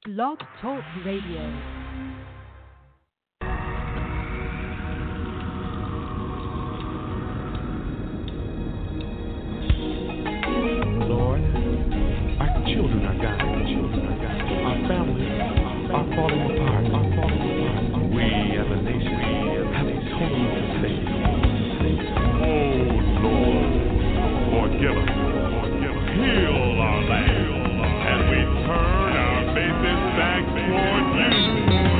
Blog Talk Radio. Lord, our children are dying. Our families are falling apart. We as a nation have totally forsaken. Oh Lord, forgive us. Heal our land as we turn our faces back toward you.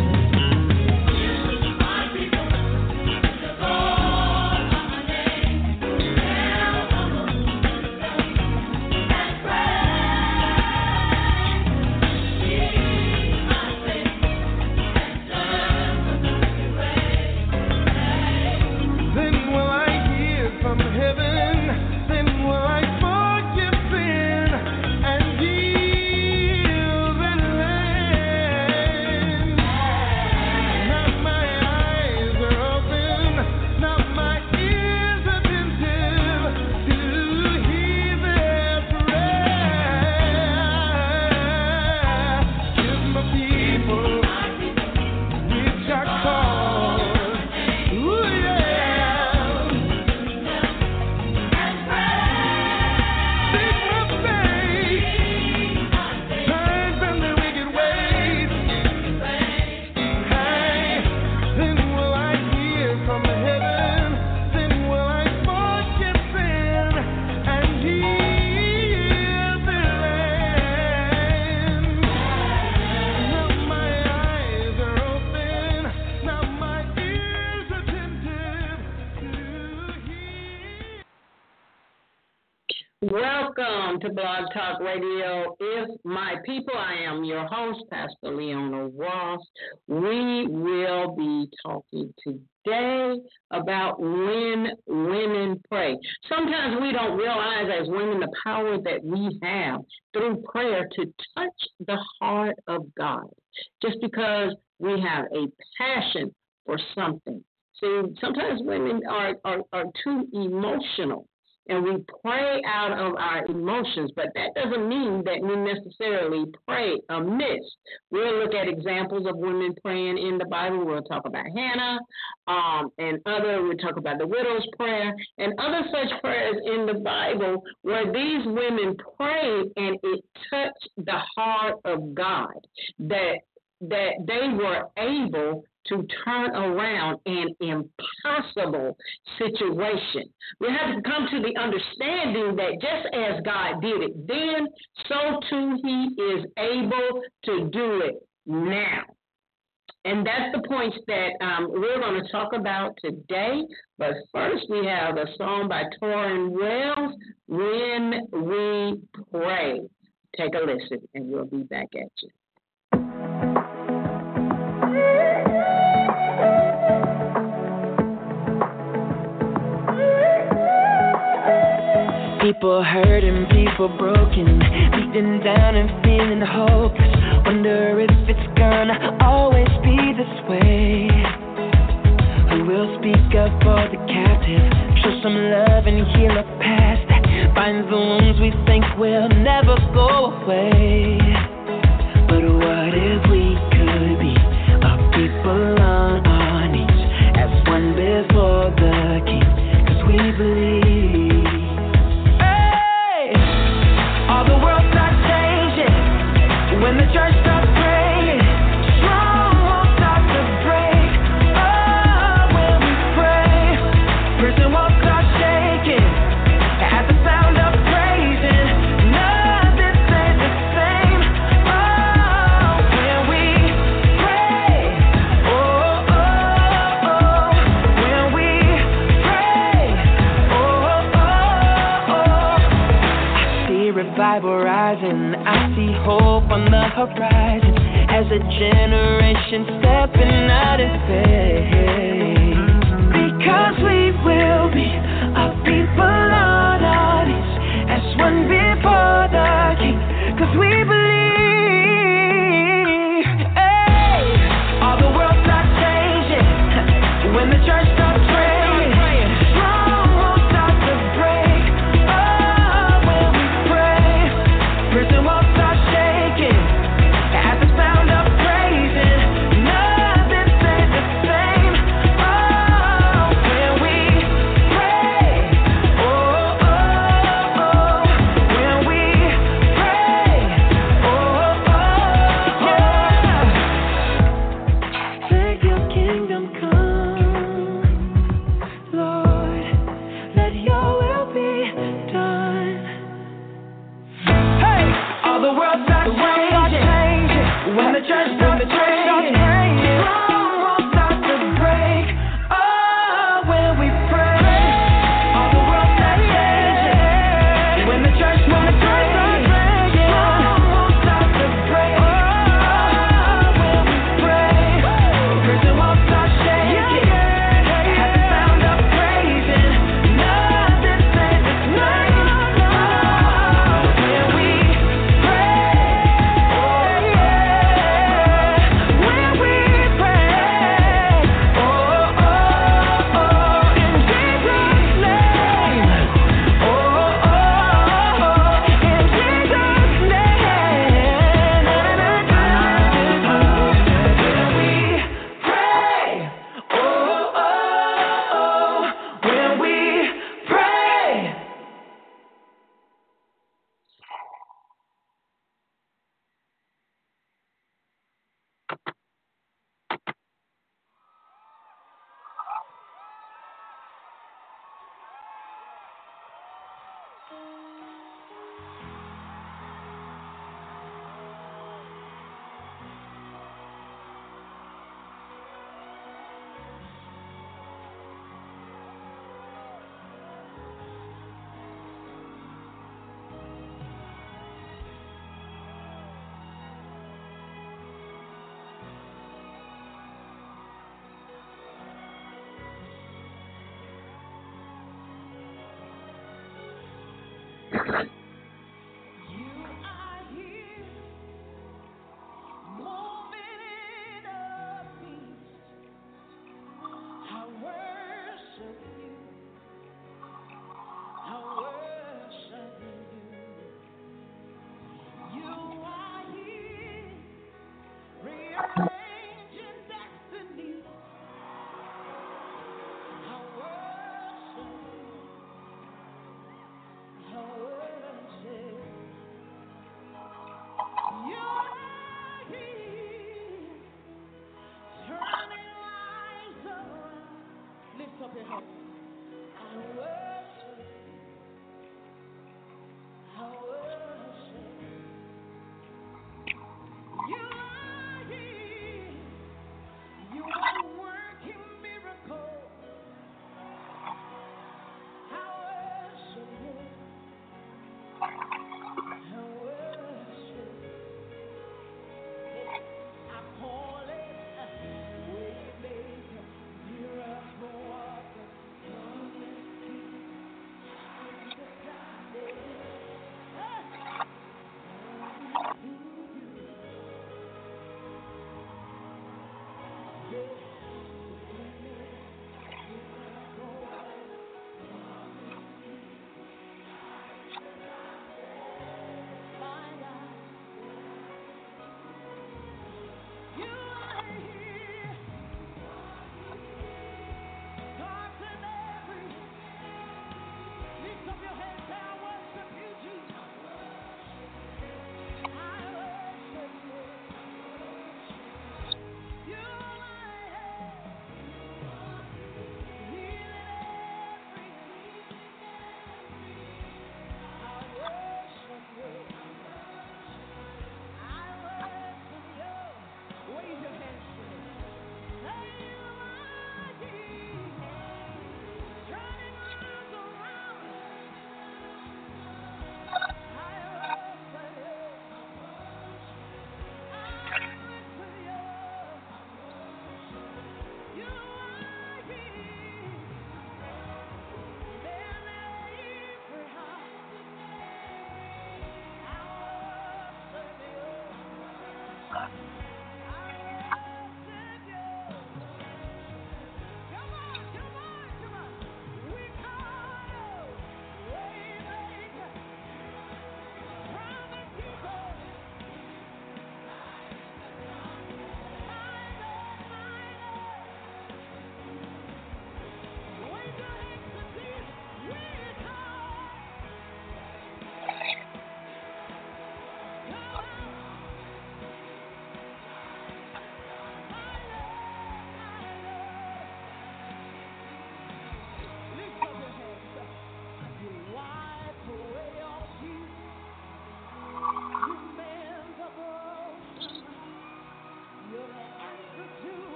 Welcome to Blog Talk Radio. If my people, I am your host, Pastor Leona Ross. We will be talking today about when women pray. Sometimes we don't realize as women the power that we have through prayer to touch the heart of God, just because we have a passion for something. See, sometimes women are too emotional. And we pray out of our emotions, but that doesn't mean that we necessarily pray amiss. We'll look at examples of women praying in the Bible. We'll talk about Hannah we'll talk about the widow's prayer and other such prayers in the Bible where these women prayed and it touched the heart of God, that they were able to turn around an impossible situation. We have to come to the understanding that just as God did it then, so too he is able to do it now. And that's the points that we're going to talk about today. But first, we have a song by Torrin Wells, When We Pray. Take a listen, and we'll be back at you. People hurting, people broken, beaten down and feeling hopeless. Wonder if it's gonna always be this way. Who will speak up for the captive? Show some love and heal a past that binds the wounds we think will never go away. But what if we could be a people on our knees as one before the King? 'Cause we believe. When the church stops praying, strongholds start to break. Oh, when we pray, prison walls start shaking at the sound of praising. Nothing stays the same. Oh, when we pray, oh, oh, oh. When we pray, oh, oh, oh. I see revival rising. I see hope on the horizon as a generation stepping out in faith. Because we will be a people on our knees as one before the King. 'Cause we believe, hey, all the world starts changing when the church starts praying. Strongholds start to break. Oh, when we pray, prison walls start shaking at the sound the raging. When the church starts praying, strong walls start to break. Oh, when we pray, all the world starts changing. When the church starts praying, strong walls start to break. Oh, when we pray, prison walls start shaking. At the sound of praising, nothing stays the same. When we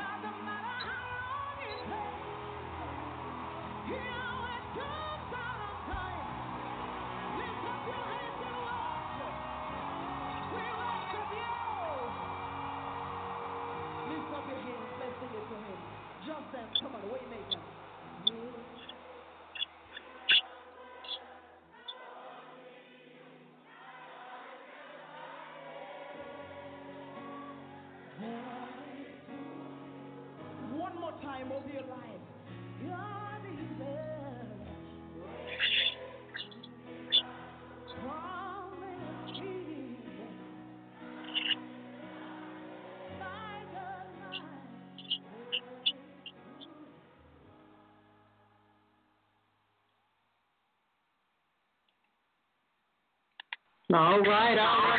One more time over your life. You're the promise me by the light. All right.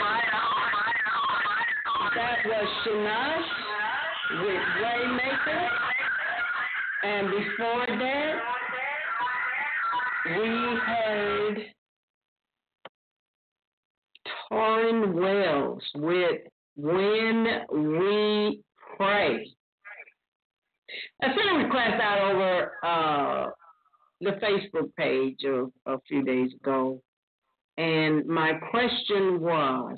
That was Shanash with Waymaker. And before that, we heard Torrin Wells with When We Pray. I sent a request out over the Facebook page a few days ago. And my question was,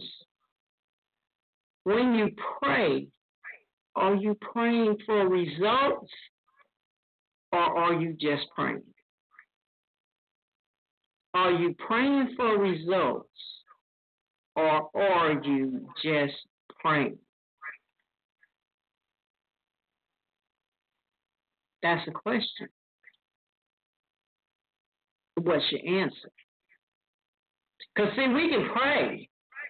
when you pray, are you praying for results or are you just praying? Are you praying for results or are you just praying? That's the question. What's your answer? Because, see, we can pray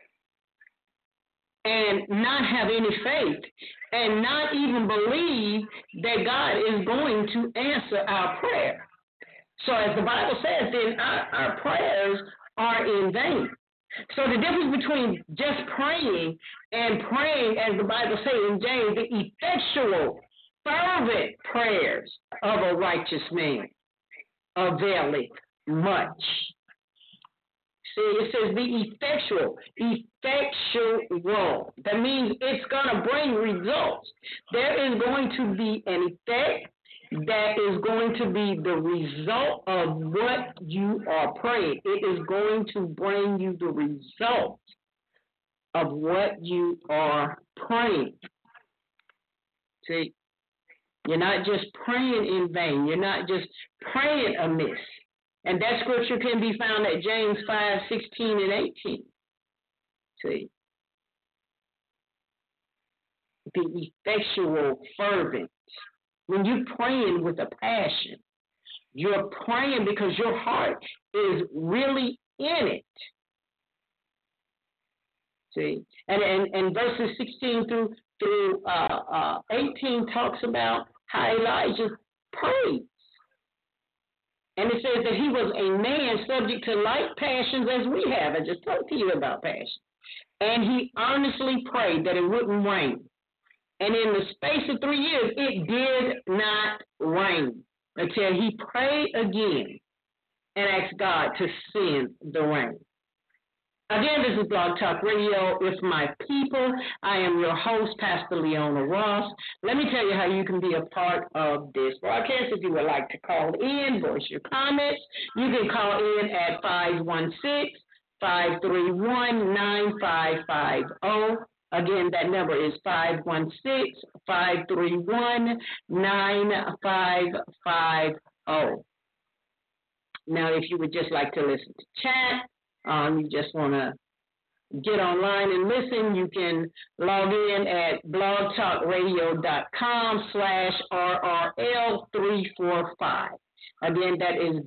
and not have any faith and not even believe that God is going to answer our prayer. So as the Bible says, then our prayers are in vain. So the difference between just praying and praying, as the Bible says in James, the effectual, fervent prayers of a righteous man availeth much. See, it says the effectual. That means it's going to bring results. There is going to be an effect that is going to be the result of what you are praying. It is going to bring you the result of what you are praying. See, you're not just praying in vain. You're not just praying amiss. And that scripture can be found at James 5:16 and 18. See? The effectual, fervent. When you're praying with a passion, you're praying because your heart is really in it. See? And verses 16 through 18 talks about how Elijah prayed. And it says that he was a man subject to like passions as we have. I just talked to you about passion. And he earnestly prayed that it wouldn't rain. And in the space of 3 years, it did not rain until he prayed again and asked God to send the rain. Again, this is Blog Talk Radio. It's my people. I am your host, Pastor Leona Ross. Let me tell you how you can be a part of this broadcast. If you would like to call in, voice your comments, you can call in at 516-531-9550. Again, that number is 516-531-9550. Now, if you would just like to listen to chat, you just want to get online and listen, you can log in at blogtalkradio.com/RRL345. Again, that is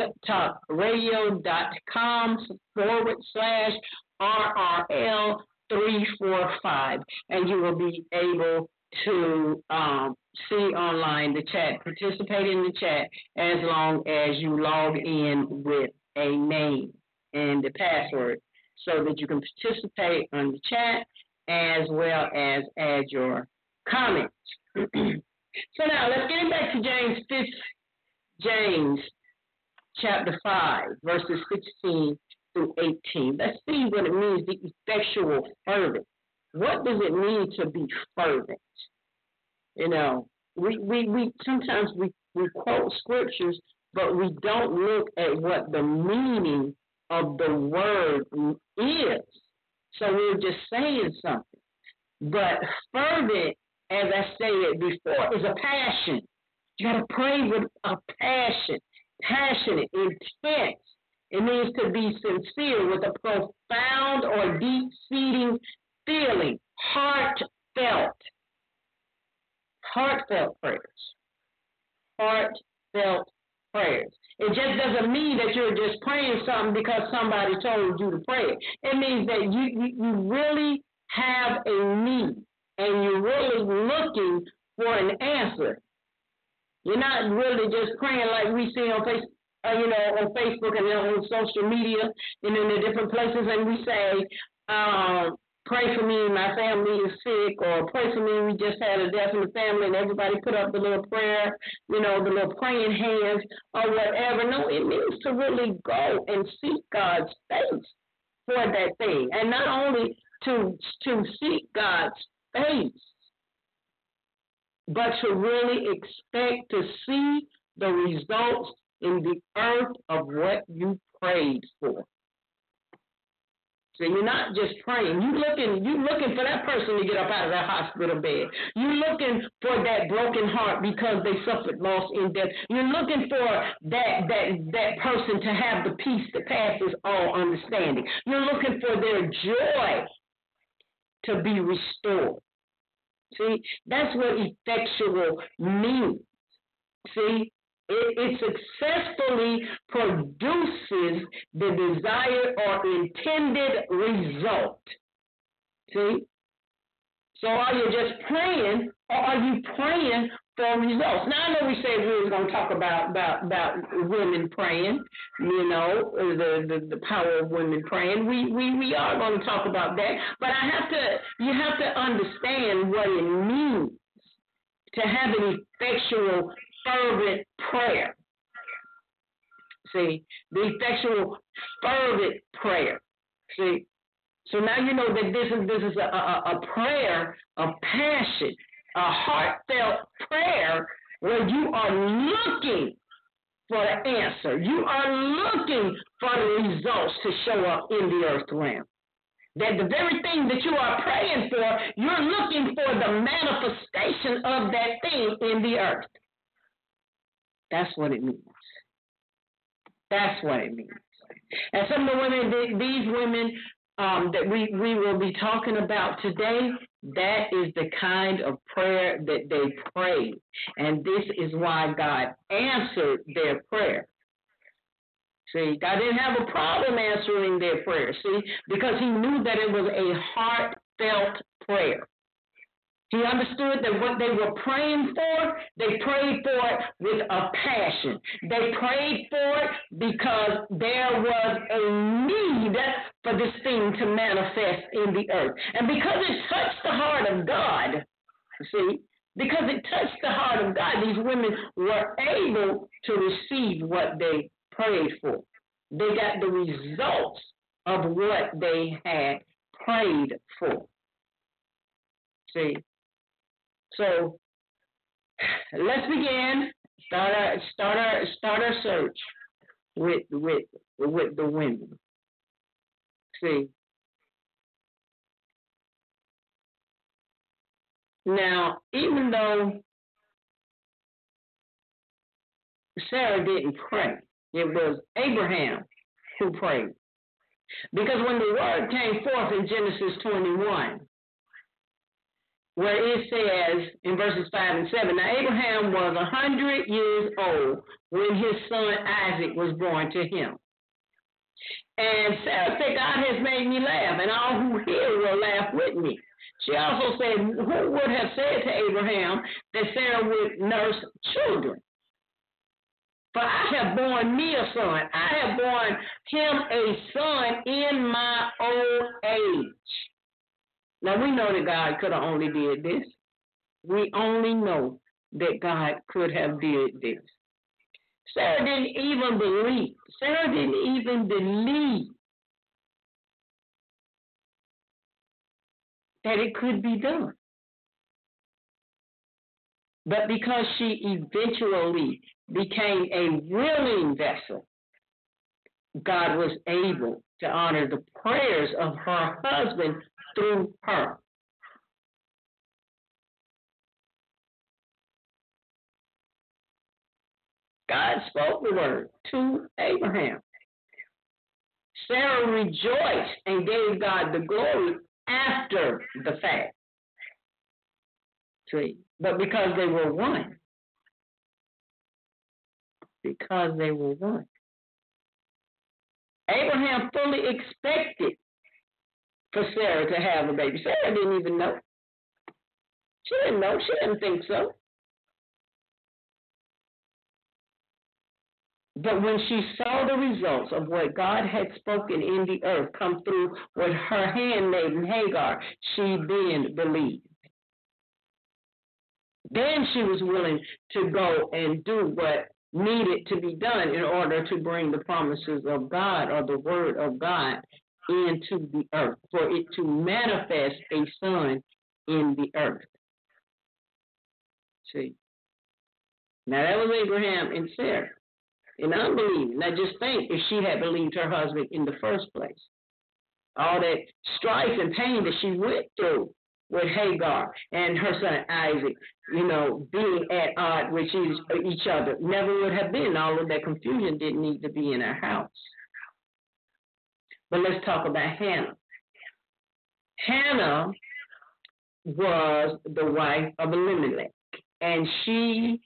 blogtalkradio.com/RRL345. And you will be able to see online the chat, participate in the chat as long as you log in with a name and the password so that you can participate on the chat as well as add your comments. So now let's get back to James chapter 5, verses 16 through 18. Let's see what it means, the effectual fervent. What does it mean to be fervent? You know, we sometimes we quote scriptures, but we don't look at what the meaning of the word is. So we're just saying something. But fervent, as I stated before, is a passion. You got to pray with a passion, passionate, intense. It means to be sincere with a profound or deep-seating feeling, heartfelt prayers. Heartfelt prayers. It just doesn't mean that you're just praying something because somebody told you to pray it. It means that you really have a need and you're really looking for an answer. You're not really just praying like we see on Facebook. On Facebook and on social media and in the different places, and we say, pray for me, my family is sick, or pray for me, we just had a death in the family, and everybody put up the little prayer, the little praying hands, or whatever. No, it means to really go and seek God's face for that thing, and not only to seek God's face, but to really expect to see the results in the earth of what you prayed for. So you're not just praying. You're looking for that person to get up out of that hospital bed. You're looking for that broken heart because they suffered loss in death. You're looking for that person to have the peace that passes all understanding. You're looking for their joy to be restored. See, that's what effectual means. See, it successfully produces the desired or intended result. See? So are you just praying, or are you praying for results? Now, I know we said we were going to talk about women praying, the power of women praying. We are going to talk about that, but you have to understand what it means to have an effectual fervent prayer. See, the effectual fervent prayer. See, so now you know that this is a prayer of passion, a heartfelt prayer where you are looking for the answer. You are looking for the results to show up in the earth realm. That the very thing that you are praying for, you're looking for the manifestation of that thing in the earth. That's what it means. That's what it means. And some of the women, these women that we will be talking about today, that is the kind of prayer that they prayed. And this is why God answered their prayer. See, God didn't have a problem answering their prayer, see, because he knew that it was a heartfelt prayer. He understood that what they were praying for, they prayed for it with a passion. They prayed for it because there was a need for this thing to manifest in the earth. And because it touched the heart of God, see, because it touched the heart of God, these women were able to receive what they prayed for. They got the results of what they had prayed for. See? So let's begin. Start our search with the women. See. Now, even though Sarah didn't pray, it was Abraham who prayed. Because when the word came forth in Genesis 21, where it says in verses 5 and 7, now Abraham was 100 years old when his son Isaac was born to him. And Sarah said, God has made me laugh, and all who hear will laugh with me. She also said, who would have said to Abraham that Sarah would nurse children? For I have borne me a son. I have borne him a son in my old age. Now, we know that God could have only did this. We only know that God could have did this. Sarah didn't even believe. Sarah didn't even believe that it could be done. But because she eventually became a willing vessel, God was able to honor the prayers of her husband through her. God spoke the word to Abraham. Sarah rejoiced and gave God the glory after the fact. See, but because they were one. Because they were one. Abraham fully expected for Sarah to have a baby. Sarah didn't even know. She didn't know. She didn't think so. But when she saw the results of what God had spoken in the earth come through with her handmaiden Hagar, she then believed. Then she was willing to go and do what needed to be done in order to bring the promises of God or the word of God into the earth, for it to manifest a son in the earth. See? Now that was Abraham and Sarah. And unbelieving. Now just think if she had believed her husband in the first place. All that strife and pain that she went through with Hagar and her son Isaac, being at odds with each other, never would have been. All of that confusion didn't need to be in our house. But let's talk about Hannah. Hannah was the wife of Elimelech, and he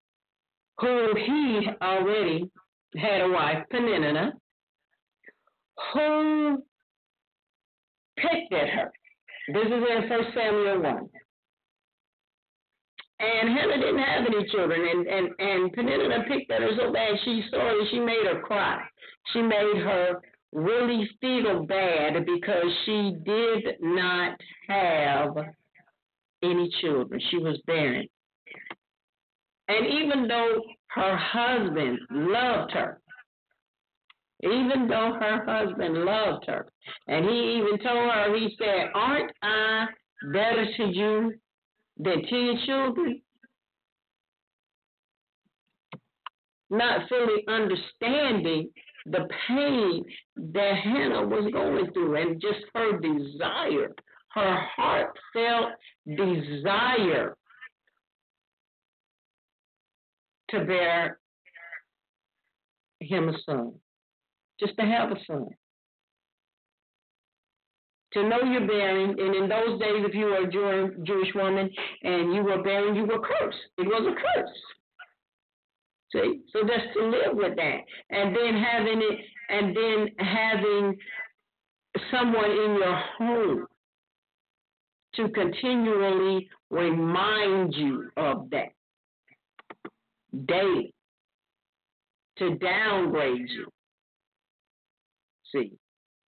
already had a wife, Peninnah, who picked at her. This is in 1 Samuel 1. And Hannah didn't have any children, and Peninnah picked at her so bad she made her cry. She made her really feel bad because she did not have any children. She was barren. And even though her husband loved her, and he even told her, he said, aren't I better to you than 10 children? Not fully understanding the pain that Hannah was going through and just her desire, her heartfelt desire to bear him a son, just to have a son. To know you're bearing, and in those days, if you were a Jewish woman and you were bearing, you were cursed. It was a curse. See? So just to live with that. And then having someone in your home to continually remind you of that daily, to downgrade you. See?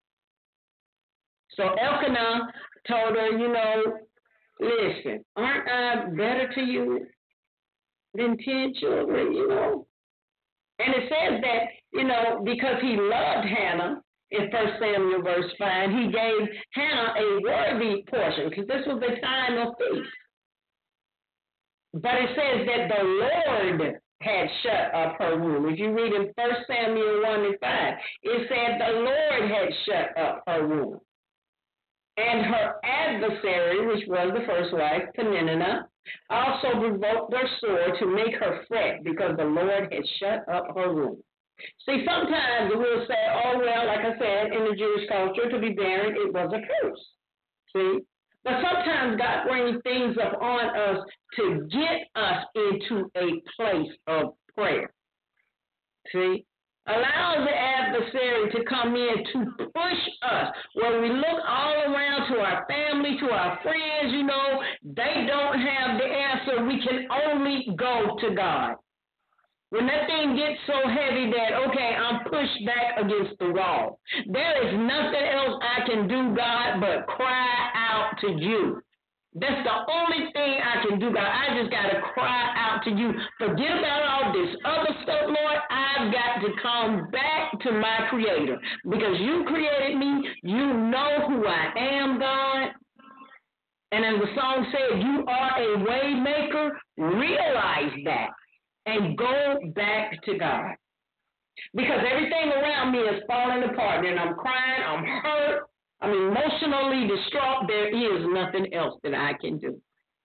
So Elkanah told her, listen, aren't I better to you than 10 children, And it says that, because he loved Hannah in 1 Samuel verse 5, he gave Hannah a worthy portion because this was the time of feast. But it says that the Lord had shut up her womb. If you read in 1 Samuel 1 and 5, it said the Lord had shut up her womb. And her adversary, which was the first wife, Peninnah, also provoked her sword to make her fret because the Lord had shut up her womb. See, sometimes we'll say, oh, well, like I said, in the Jewish culture, to be barren, it was a curse. See? But sometimes God brings things upon us to get us into a place of prayer. See? Allows the adversary to come in to push us. When we look all around to our family, to our friends, they don't have the answer. We can only go to God. When that thing gets so heavy that, okay, I'm pushed back against the wall. There is nothing else I can do, God, but cry out to you. That's the only thing I can do, God. I just got to cry out to you. Forget about all this other stuff, Lord. I've got to come back to my Creator because you created me. You know who I am, God. And as the song said, you are a way maker. Realize that and go back to God. Because everything around me is falling apart, and I'm crying, I'm hurt, I'm emotionally distraught. There is nothing else that I can do.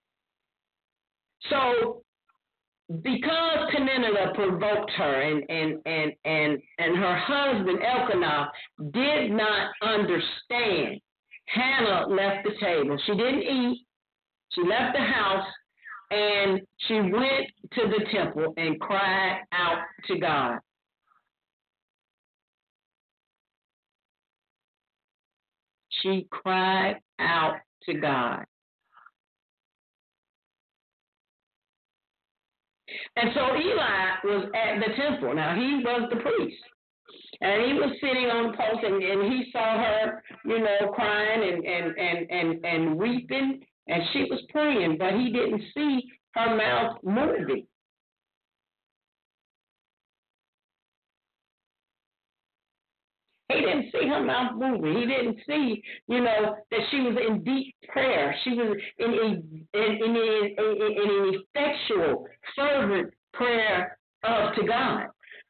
So, because Peninnah provoked her, and her husband Elkanah did not understand, Hannah left the table. She didn't eat. She left the house, and she went to the temple and cried out to God. She cried out to God. And so Eli was at the temple. Now, he was the priest. And he was sitting on the post, and he saw her, crying and weeping, and she was praying, but he didn't see her mouth moving. He didn't see her mouth moving. He didn't see, that she was in deep prayer. She was in an effectual, fervent prayer to God.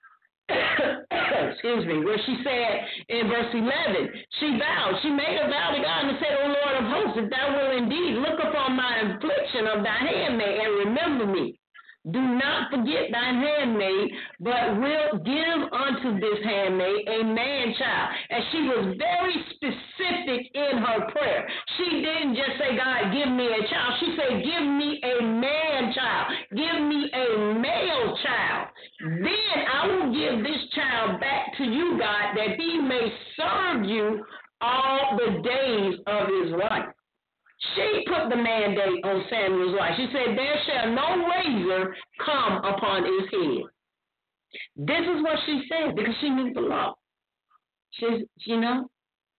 Excuse me, where she said in verse 11, she made a vow to God and said, O Lord of hosts, if thou wilt indeed look upon my affliction of thy handmaid and remember me, do not forget thine handmaid, but will give unto this handmaid a man child. And she was very specific in her prayer. She didn't just say, God, give me a child. She said, give me a man child. Give me a male child. Then I will give this child back to you, God, that he may serve you all the days of his life. She put the mandate on Samuel's life. She said, there shall no razor come upon his head. This is what she said because she knew the law. She knew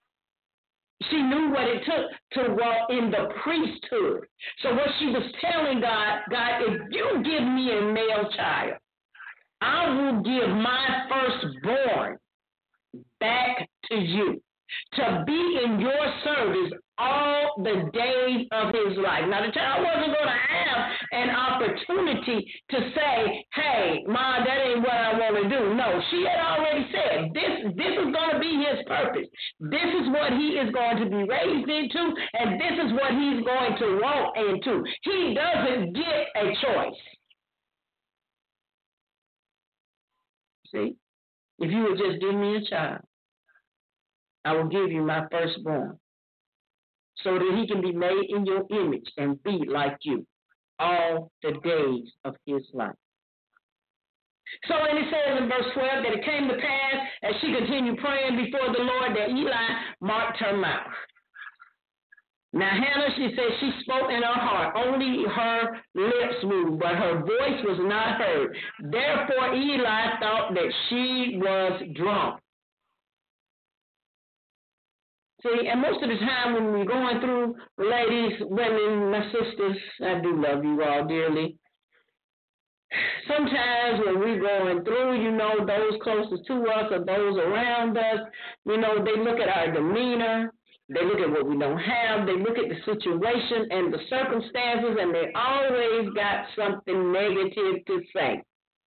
what it took to walk in the priesthood. So what she was telling God, if you give me a male child, I will give my firstborn back to you to be in your service all the days of his life. Now, the child wasn't going to have an opportunity to say, hey, Ma, that ain't what I want to do. No, she had already said, this is going to be his purpose. This is what he is going to be raised into, and this is what he's going to walk into. He doesn't get a choice. See, if you would just give me a child, I will give you my firstborn, so that he can be made in your image and be like you all the days of his life. So when it says in verse 12 that it came to pass as she continued praying before the Lord that Eli marked her mouth. Now Hannah, she said she spoke in her heart. Only her lips moved, but her voice was not heard. Therefore Eli thought that she was drunk. See, and most of the time when we're going through, ladies, women, my sisters, I do love you all dearly. Sometimes when we're going through, those closest to us or those around us, they look at our demeanor, they look at what we don't have, they look at the situation and the circumstances, and they always got something negative to say.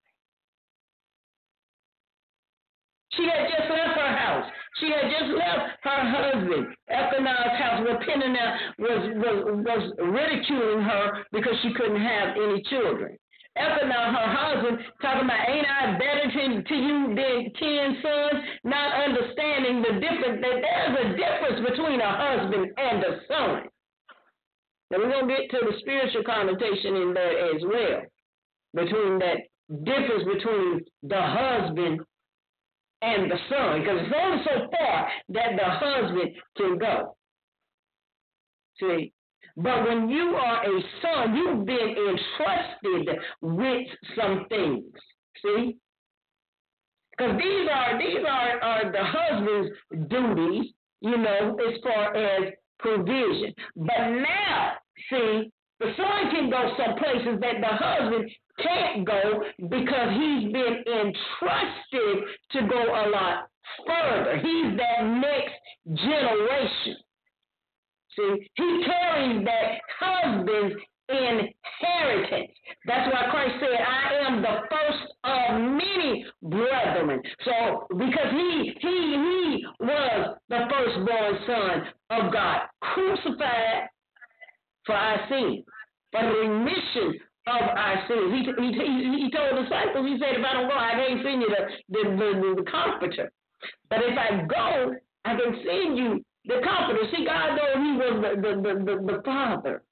She had just left her house. She had just left her husband, Elkanah's house, where Peninnah was ridiculing her because she couldn't have any children. Elkanah, her husband, talking about, ain't I better to you than 10 sons? Not understanding the difference, that there's a difference between a husband and a son. Now we're going to get to the spiritual connotation in there as well, between that difference between the husband and the son, because it's only so far that the husband can go. See? But when you are a son, you've been entrusted with some things. See? Because these are the husband's duties, as far as provision. But now, see, the son can go some places that the husband can't go because he's been entrusted to go a lot further. He's that next generation. See, he carries that husband's inheritance. That's why Christ said, I am the first of many brethren. So, because he was the firstborn son of God, crucified for our sins, for the remission of our sins. He told the disciples, he said, if I don't go, I can't send you the comforter. But if I go, I can send you the comforter. See, God knows he was the Father.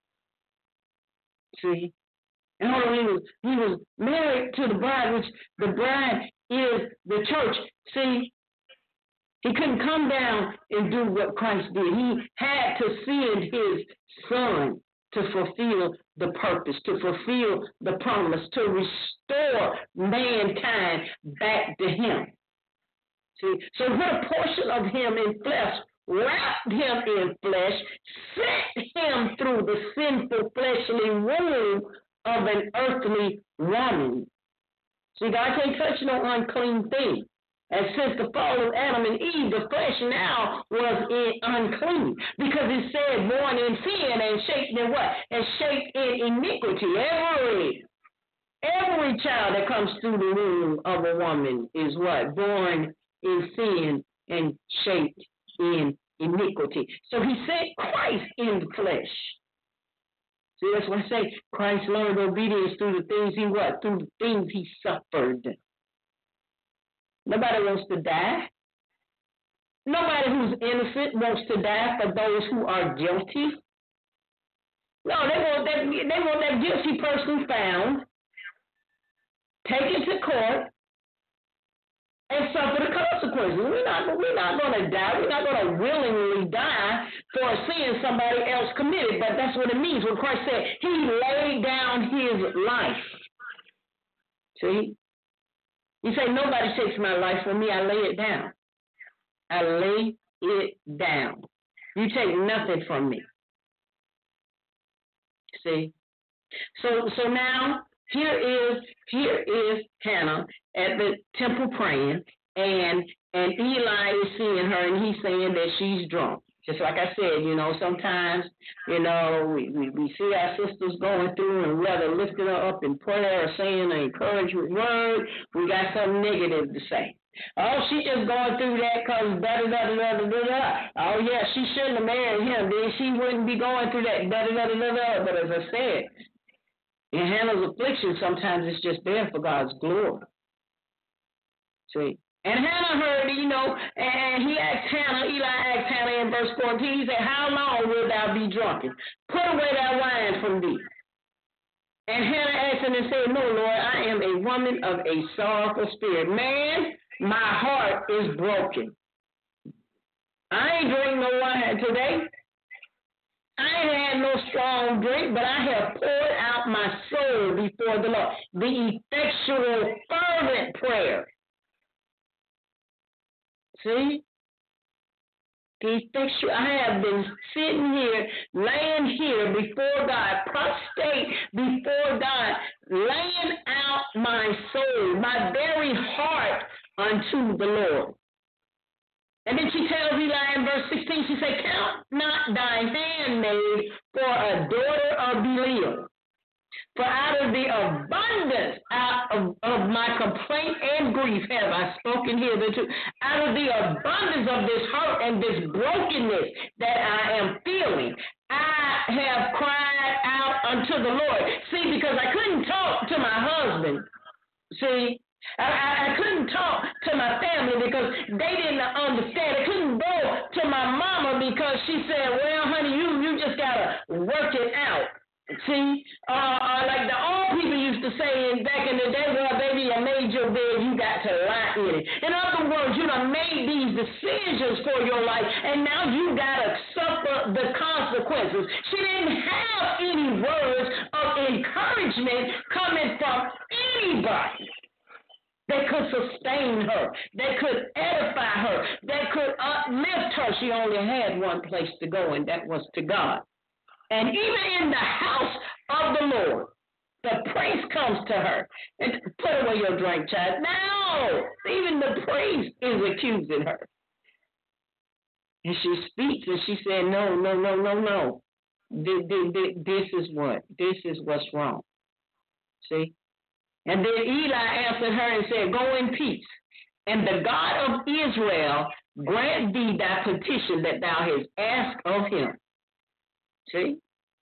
See? And hold on, he was married to the bride, which the bride is the church. See? He couldn't come down and do what Christ did. He had to send his son to fulfill the purpose, to fulfill the promise, to restore mankind back to him. See, so put a portion of him in flesh, wrapped him in flesh, sent him through the sinful fleshly womb of an earthly woman. See, God can't touch no unclean thing. And since the fall of Adam and Eve, the flesh now was unclean. Because it said born in sin and shaped in what? And shaped in iniquity. Every child that comes through the womb of a woman is what? Born in sin and shaped in iniquity. So he sent Christ in the flesh. See, that's why I say Christ learned obedience through the things he what? Through the things he suffered. Nobody wants to die. Nobody who's innocent wants to die for those who are guilty. No, they want that guilty person found, taken to court, and suffer the consequences. We're not going to die. We're not going to willingly die for a sin somebody else committed. But that's what it means when Christ said he laid down his life. See? You say, nobody takes my life from me. I lay it down. I lay it down. You take nothing from me. See? So now, here is Hannah at the temple praying, and Eli is seeing her, and he's saying that she's drunk. Just like I said, sometimes, we see our sisters going through and whether lifting her up in prayer or saying an encouragement word, we got something negative to say. Oh, she just going through that because da-da-da-da-da-da-da. Oh, yeah, she shouldn't have married him. Then she wouldn't be going through that da-da-da-da-da-da. But as I said, in Hannah's affliction, sometimes it's just there for God's glory. See? And Hannah heard, and he asked Hannah, Eli asked Hannah in verse 14, he said, how long wilt thou be drunken? Put away thy wine from thee. And Hannah answered and said, no, Lord, I am a woman of a sorrowful spirit. Man, my heart is broken. I ain't drink no wine today. I ain't had no strong drink, but I have poured out my soul before the Lord. The effectual, fervent prayer. See? I have been sitting here, laying here before God, prostrate before God, laying out my soul, my very heart unto the Lord. And then she tells Eli in verse 16, she said, count not thy handmaid for a daughter of Belial. For out of the abundance of my complaint and grief have I spoken hitherto. Out of the abundance of this hurt and this brokenness that I am feeling, I have cried out unto the Lord. See, because I couldn't talk to my husband. See, I couldn't talk to my family because they didn't understand. I couldn't go to my mama because she said, well, honey, you just got to work it out. See, like the old people used to say back in the day, well, baby, you made your bed, you got to lie in it. In other words, you done made these decisions for your life, and now you got to suffer the consequences. She didn't have any words of encouragement coming from anybody that could sustain her, that could edify her, that could uplift her. She only had one place to go, and that was to God. And even in the house of the Lord, the priest comes to her and put away your drink, child. No, even the priest is accusing her. And she speaks and she said, no. This is what's wrong. See? And then Eli answered her and said, go in peace. And the God of Israel grant thee thy petition that thou hast asked of him. See?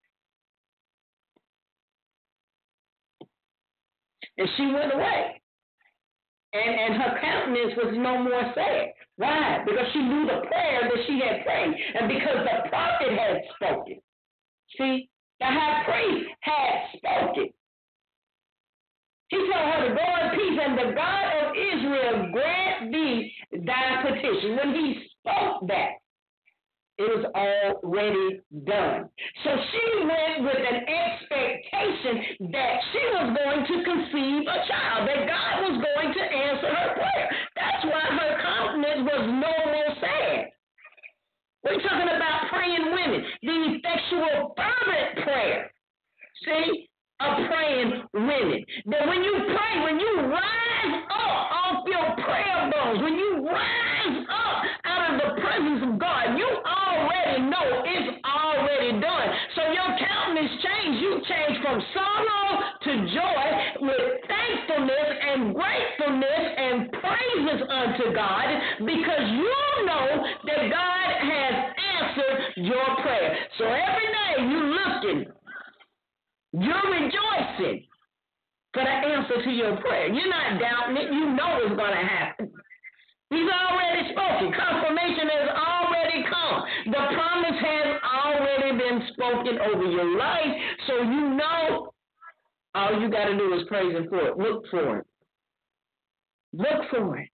And she went away. And her countenance was no more sad. Why? Because she knew the prayer that she had prayed. And because the prophet had spoken. See? The high priest had spoken. He told her to go in peace, and the God of Israel grant thee thy petition. When he spoke that, it was already done. So she went with an expectation that she was going to conceive a child, that God was going to answer her prayer. That's why her countenance was no more sad. We're talking about praying women, the effectual, fervent prayer. See? Of praying women. That when you pray, when you rise up off your prayer bones, when you rise up out of the presence of God, you already know it's already done. So your countenance change. You change from sorrow to joy with thankfulness and gratefulness and praises unto God, because you know that God has answered your prayer. So every day you looking, you're rejoicing for the answer to your prayer. You're not doubting it. You know it's going to happen. He's already spoken. Confirmation has already come. The promise has already been spoken over your life. So you know all you got to do is praise him for it. Look for it. Look for it.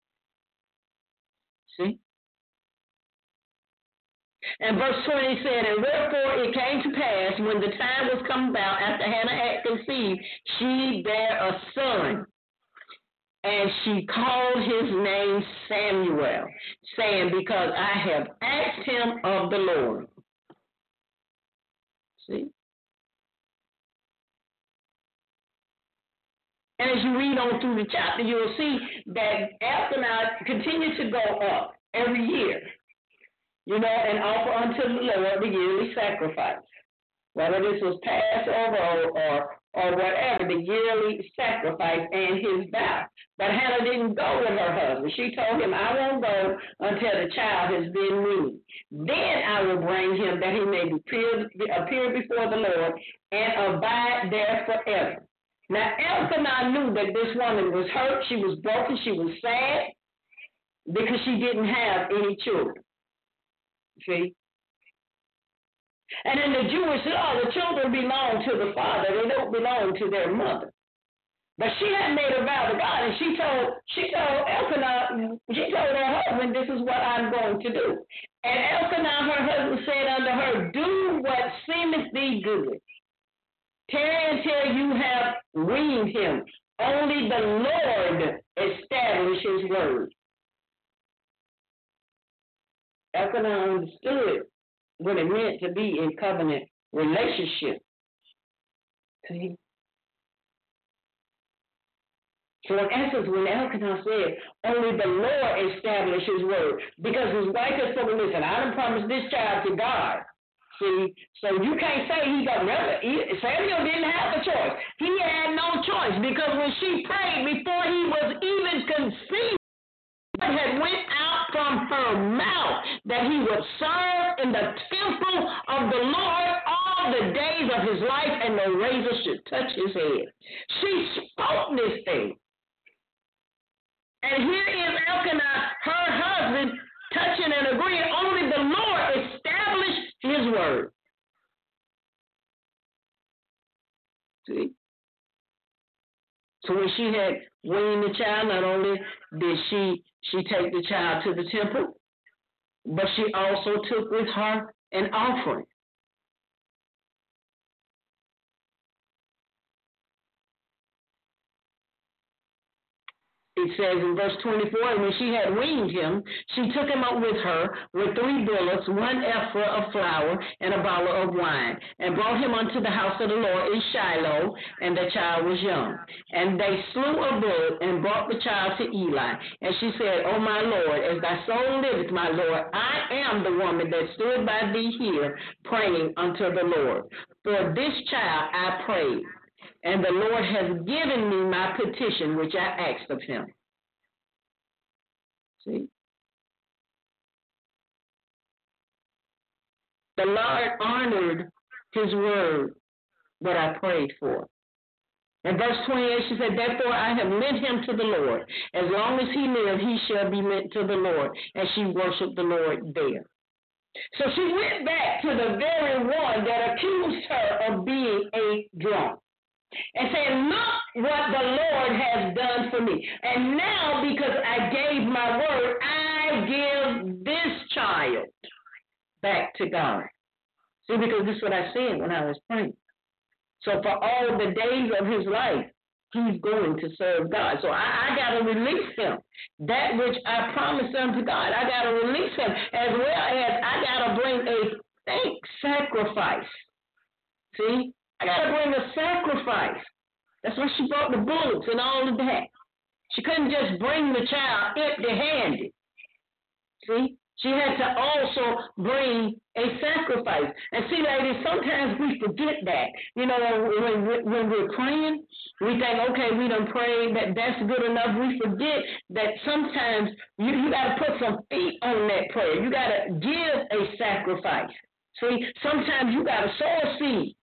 See? And verse 20 said, and wherefore it came to pass, when the time was come about, after Hannah had conceived, she bare a son. And she called his name Samuel, saying, because I have asked him of the Lord. See? And as you read on through the chapter, you will see that Elkanah continued to go up every year. You know, and offer unto the Lord the yearly sacrifice. Whether this was Passover or whatever, the yearly sacrifice and his vow. But Hannah didn't go with her husband. She told him, I won't go until the child has been weaned. Then I will bring him that he may appear before the Lord and abide there forever. Now, Elkanah knew that this woman was hurt, she was broken, she was sad, because she didn't have any children. See? And in the Jewish law, the children belong to the father. They don't belong to their mother. But she had made a vow to God, and she told Elkanah, she told her husband, this is what I'm going to do. And Elkanah, her husband, said unto her, do what seemeth thee good. Tarry until you have weaned him. Only the Lord establish his word. Elkanah understood what it meant to be in covenant relationship. See? So in essence, when Elkanah said, only the Lord establish his word, because his wife had spoken, listen, I done promised this child to God. See, so you can't say he got Samuel didn't have a choice. He had no choice, because when she prayed before he was even conceived, it had went out from her mouth that he would serve in the temple of the Lord all the days of his life, and no razor should touch his head. She spoke this thing. And here is Elkanah, her husband, touching and agreeing. Only the Lord established his word. See? So when she had weaned the child, not only did she take the child to the temple, but she also took with her an offering. It says in verse 24, and when she had weaned him, she took him up with her with 3 bullocks, 1 ephah of flour, and a bottle of wine, and brought him unto the house of the Lord in Shiloh, and the child was young. And they slew a bullock and brought the child to Eli. And she said, O my Lord, as thy soul liveth, my Lord, I am the woman that stood by thee here, praying unto the Lord. For this child I prayed, and the Lord has given me my petition which I asked of him. See? The Lord honored his word, what I prayed for. In verse 28, she said, therefore I have lent him to the Lord. As long as he lives, he shall be lent to the Lord. And she worshiped the Lord there. So she went back to the very one that accused her of being a drunk. And saying, look what the Lord has done for me. And now, because I gave my word, I give this child back to God. See, because this is what I said when I was praying. So for all the days of his life, he's going to serve God. So I got to release him. That which I promised unto God, I got to release him. As well as I got to bring a thank sacrifice. See? I got to bring a sacrifice. That's why she brought the bullocks and all of that. She couldn't just bring the child empty-handed. See? She had to also bring a sacrifice. And see, ladies, sometimes we forget that. You know, when we're praying, we think, okay, we done prayed, that's good enough. We forget that sometimes you got to put some feet on that prayer. You got to give a sacrifice. See, sometimes you got to sow a seed.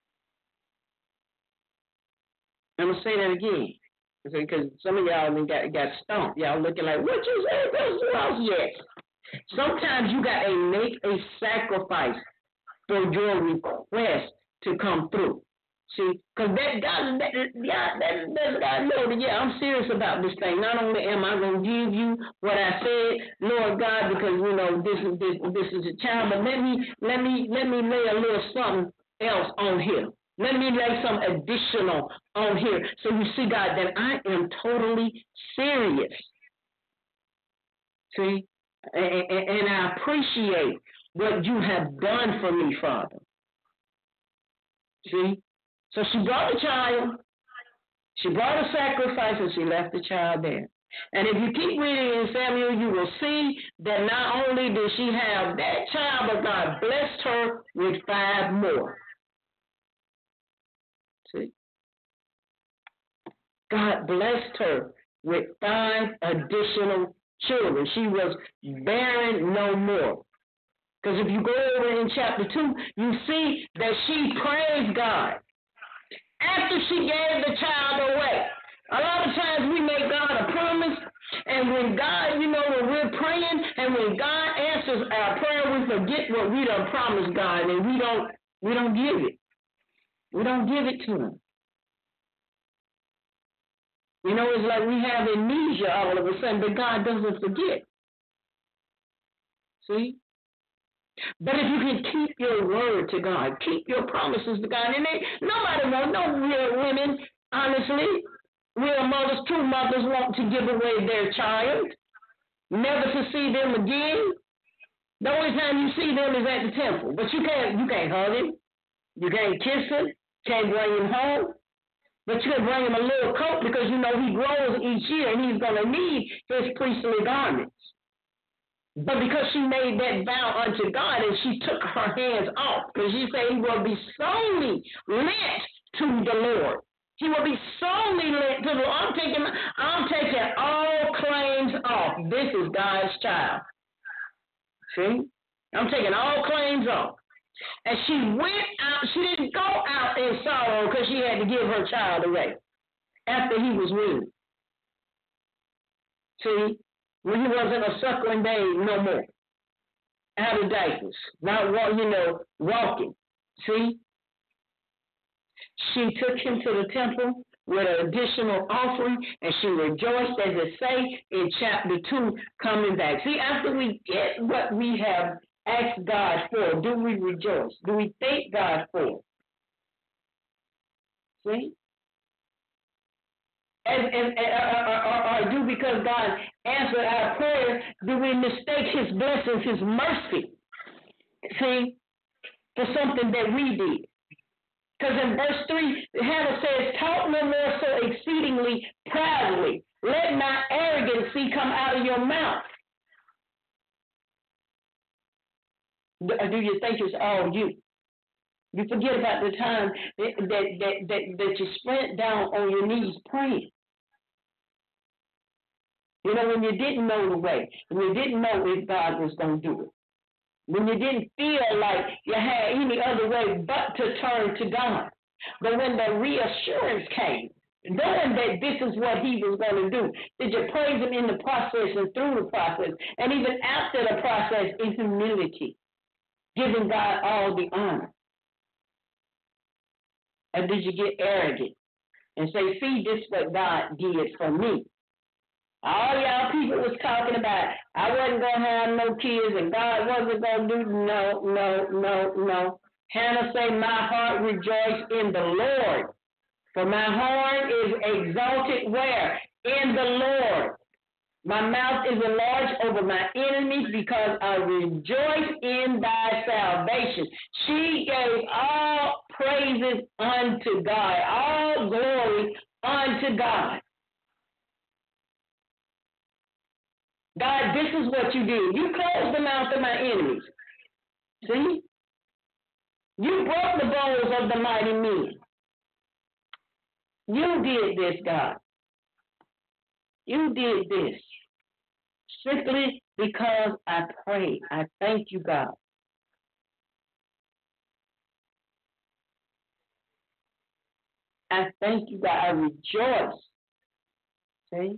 I'm going to say that again, because some of y'all got stumped. Y'all looking like, what you say? Who else yet? Sometimes you got to make a sacrifice for your request to come through. See, because that God know that, yeah, I'm serious about this thing. Not only am I going to give you what I said, Lord God, because, you know, this is a child, but let me lay a little something else on here. Let me lay some additional on here. So you see, God, that I am totally serious. See? And I appreciate what you have done for me, Father. See? So she brought the child. She brought a sacrifice, and she left the child there. And if you keep reading in Samuel, you will see that not only did she have that child, but God blessed her with 5 more. See? God blessed her with 5 additional children. She was barren no more. Because if you go over in chapter 2, you see that she praised God after she gave the child away. A lot of times we make God a promise, and when God, you know, when we're praying, and when God answers our prayer, we forget what we done promised God, and we don't give it. We don't give it to him. You know, it's like we have amnesia all of a sudden, but God doesn't forget. See? But if you can keep your word to God, keep your promises to God, and nobody wants, no real women, honestly, real mothers, true mothers want to give away their child, never to see them again. The only time you see them is at the temple, but you can't hug him, you can't kiss him, can't bring him home. But you can bring him a little coat because you know he grows each year and he's going to need his priestly garments. But because she made that vow unto God and she took her hands off, because she said he will be solely lent to the Lord. He will be solely lent to the Lord. I'm taking all claims off. This is God's child. See? I'm taking all claims off. And she went out, she didn't go out in sorrow because she had to give her child away after he was weaned. See, when he wasn't a suckling babe no more, out of diapers, not walking. See, she took him to the temple with an additional offering, and she rejoiced, as it say in chapter 2, coming back. See, after we get what we have ask God for, do we rejoice? Do we thank God for? See? or do because God answered our prayer, do we mistake his blessings, his mercy, see, for something that we did? Because in verse 3, Hannah says, talk no more so exceedingly proudly. Let not arrogancy come out of your mouth. Do you think it's all you? You forget about the time that you spent down on your knees praying. You know, when you didn't know the way, when you didn't know if God was going to do it, when you didn't feel like you had any other way but to turn to God. But when the reassurance came, knowing that this is what he was going to do, did you praise him in the process and through the process, and even after the process in humility, giving God all the honor? Or did you get arrogant and say, see, this is what God did for me? All y'all people was talking about, I wasn't going to have no kids and God wasn't going to do, no. Hannah say, my heart rejoiced in the Lord, for my horn is exalted where? In the Lord. My mouth is enlarged over my enemies because I rejoice in thy salvation. She gave all praises unto God, all glory unto God. God, this is what you did. You closed the mouth of my enemies. See? You broke the bows of the mighty men. You did this, God. You did this. Simply because I prayed. I thank you, God. I thank you, God. I rejoice. See?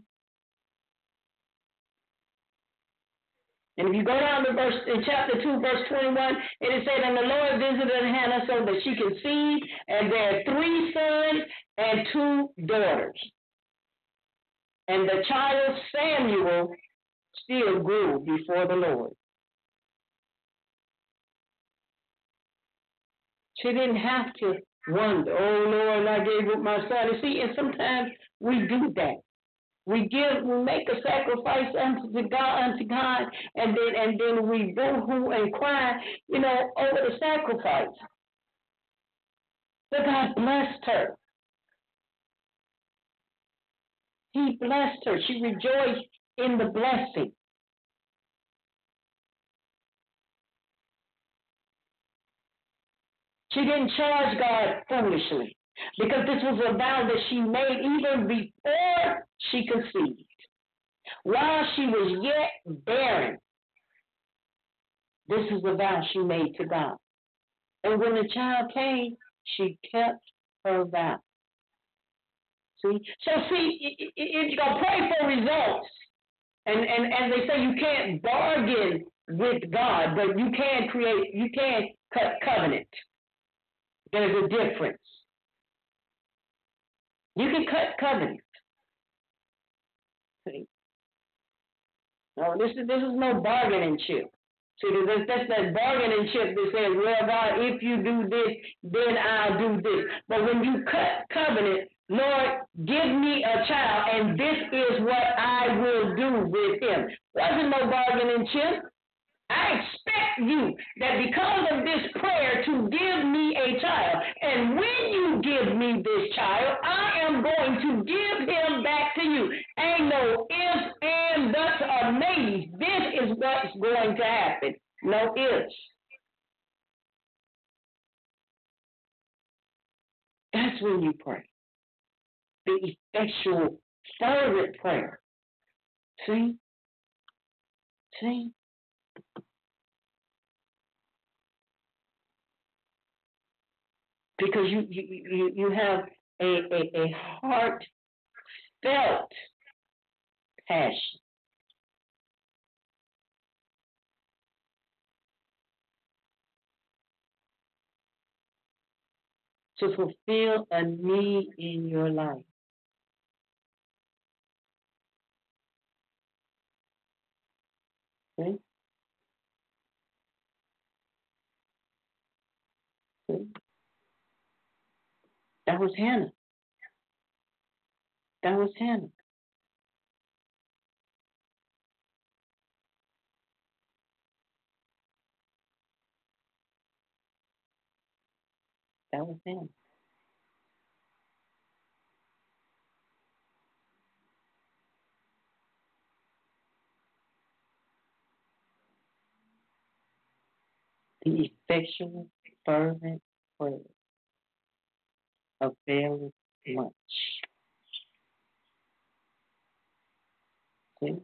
And if you go down to chapter 2, verse 21, it said, and the Lord visited Hannah so that she conceived, and bare 3 sons and 2 daughters. And the child Samuel still grew before the Lord. She didn't have to wonder, oh Lord, I gave up my son. You see, and sometimes we do that. We make a sacrifice unto God, and then we boo-hoo and cry, over the sacrifice. But God blessed her. He blessed her. She rejoiced in the blessing. She didn't charge God foolishly, because this was a vow that she made even before she conceived. While she was yet barren, this is the vow she made to God. And when the child came, she kept her vow. See? So see, if you're going to pray for results, and as they say, you can't bargain with God, but you can cut covenant. There's a difference. You can cut covenant. See? No, this is no bargaining chip. See, that's that bargaining chip that says, well, God, if you do this, then I'll do this. But when you cut covenant, Lord, give me a child, and this is what I will do with him. Wasn't no bargaining chip. I expect you that because of this prayer to give me a child, and when you give me this child, I am going to give him back to you. Ain't no ifs, and buts, or maybes. This is what's going to happen. No ifs. That's when you pray. The effectual, fervent prayer. See? Because you have a heartfelt passion. To fulfill a need in your life. See? See? That was Hannah. That was Hannah. That was Hannah. The effectual, fervent prayer availeth much. See?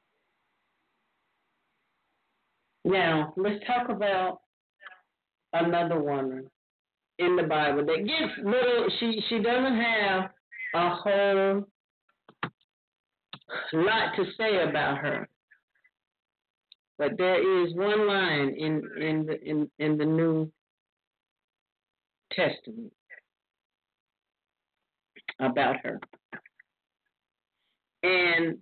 Now, let's talk about another woman in the Bible that gets little, she doesn't have a whole lot to say about her. But there is one line in the New Testament about her. And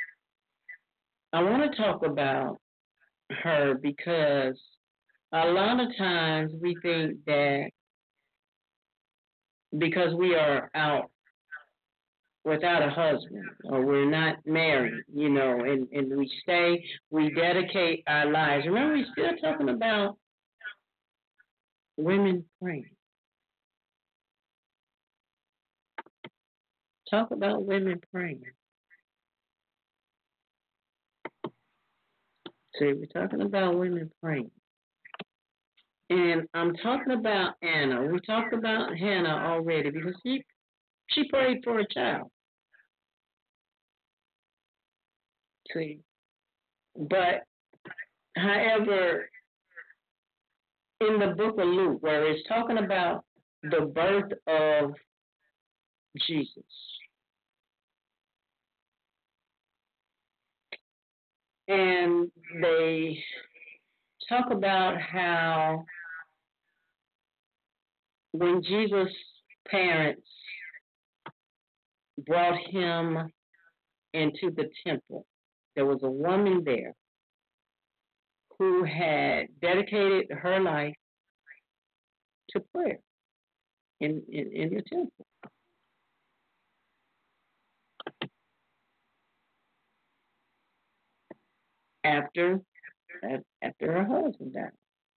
I want to talk about her because a lot of times we think that because we are out without a husband or we're not married, and we dedicate our lives. Remember, we're still talking about women praying. Talk about women praying. See, we're talking about women praying. And I'm talking about Anna. We talked about Hannah already because she prayed for a child. See, but however, in the book of Luke, where it's talking about the birth of Jesus, and they talk about how when Jesus' parents brought him into the temple, there was a woman there who had dedicated her life to prayer in the temple. After her husband died.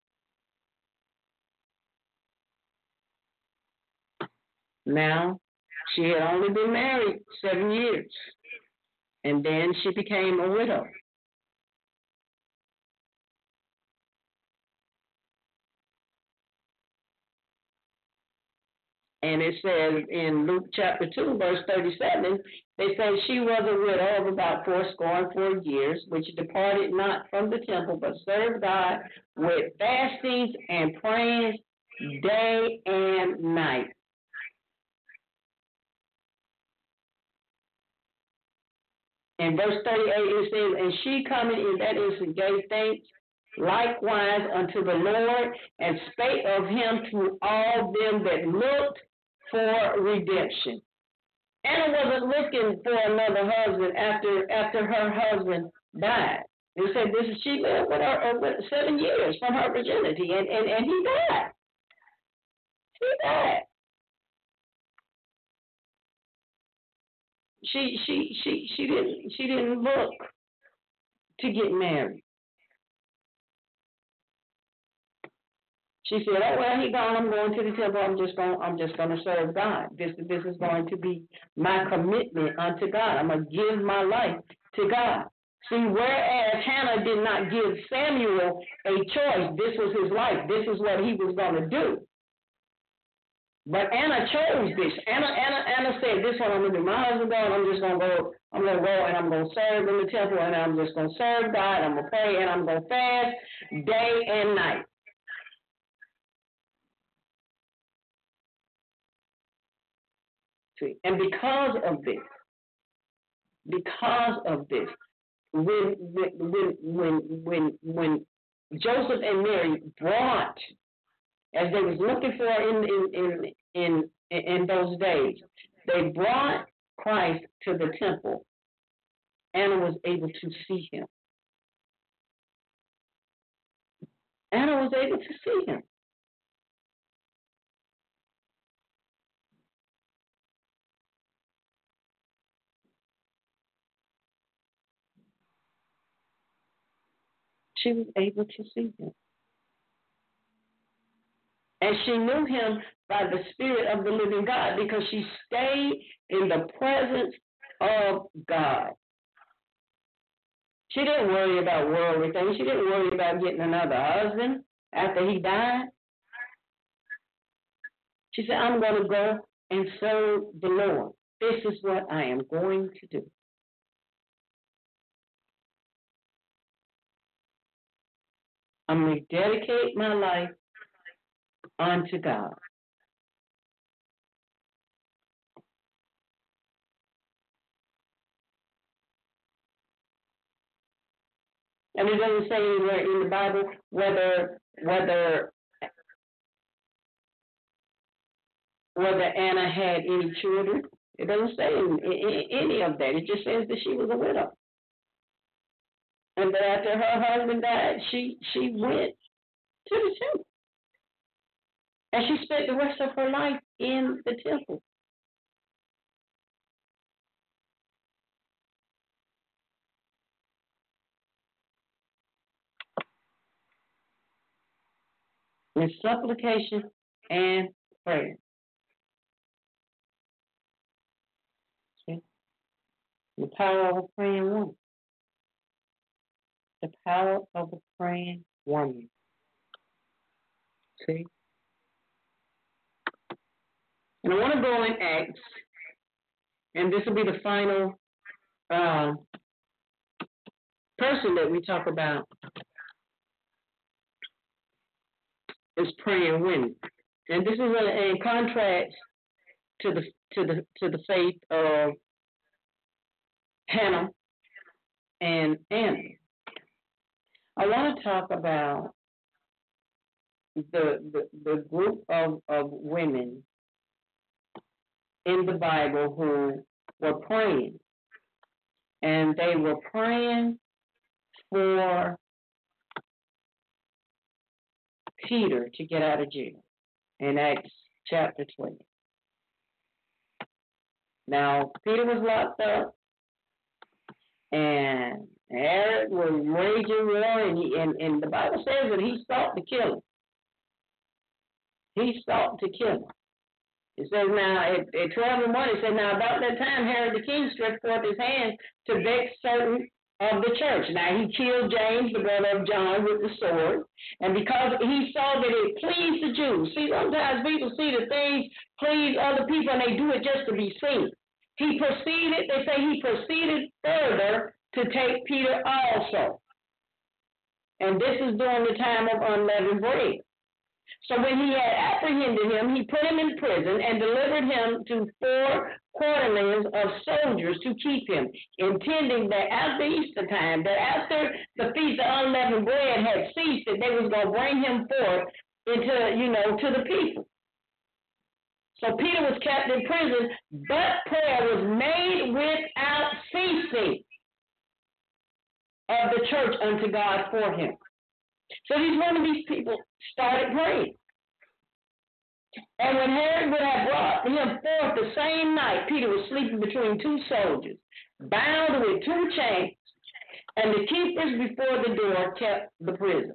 Now, she had only been married 7 years, and then she became a widow. And it says in Luke chapter 2, verse 37, they say she was a widow of about 4 years, which departed not from the temple, but served God with fastings and prayings day and night. In verse 38, it says, and she coming in that instant gave thanks likewise unto the Lord, and spake of him to all them that looked for redemption. Anna wasn't looking for another husband after her husband died. They said she lived with 7 years from her virginity, and he died. He died. She didn't look to get married. She said, "Oh well, he gone. I'm going to the temple. I'm just going to serve God. This is going to be my commitment unto God. I'm going to give my life to God." See, whereas Hannah did not give Samuel a choice, this was his life. This is what he was going to do. But Anna chose this. Anna said, "This one I'm going to do. My husband gone. I'm just going to go. I'm going to go and I'm going to serve in the temple, and I'm just going to serve God. I'm going to pray and I'm going to fast day and night." See, and because of this, when Joseph and Mary brought, as they was looking for in those days, they brought Christ to the temple. Anna was able to see him. Anna was able to see him. she was able to see him. And she knew him by the Spirit of the living God because she stayed in the presence of God. She didn't worry about worldly things. She didn't worry about getting another husband after he died. She said, I'm going to go and serve the Lord. This is what I am going to do. I'm going to dedicate my life unto God. And it doesn't say anywhere in the Bible whether Anna had any children. It doesn't say any of that. It just says that she was a widow. And that after her husband died, she went to the temple. And she spent the rest of her life in the temple. In supplication and prayer. See? The power of a praying woman. The power of a praying woman. See? And I want to go in Acts, and this will be the final person that we talk about is praying women. And this is in contrast to the faith of Hannah and Anna. I want to talk about the group of women in the Bible who were praying. And they were praying for Peter to get out of jail in Acts chapter 20. Now, Peter was locked up, and Herod was waging war, and the Bible says that he sought to kill him. He sought to kill him. It says now, at 12:01, it says, now about that time, Herod the king stretched forth his hand to vex certain of the church. Now, he killed James, the brother of John, with the sword. And because he saw that it pleased the Jews. See, sometimes people see the things please other people, and they do it just to be seen. They say he proceeded further to take Peter also. And this is during the time of unleavened bread. So when he had apprehended him, he put him in prison and delivered him to 4 quarterlings of soldiers to keep him, intending that after Easter time, that after the feast of unleavened bread had ceased, that they was going to bring him forth into, to the people. So Peter was kept in prison, but prayer was made without ceasing of the church unto God for him. So one of these people started praying. And when Herod would have brought him forth the same night, Peter was sleeping between 2 soldiers, bound with 2 chains, and the keepers before the door kept the prison.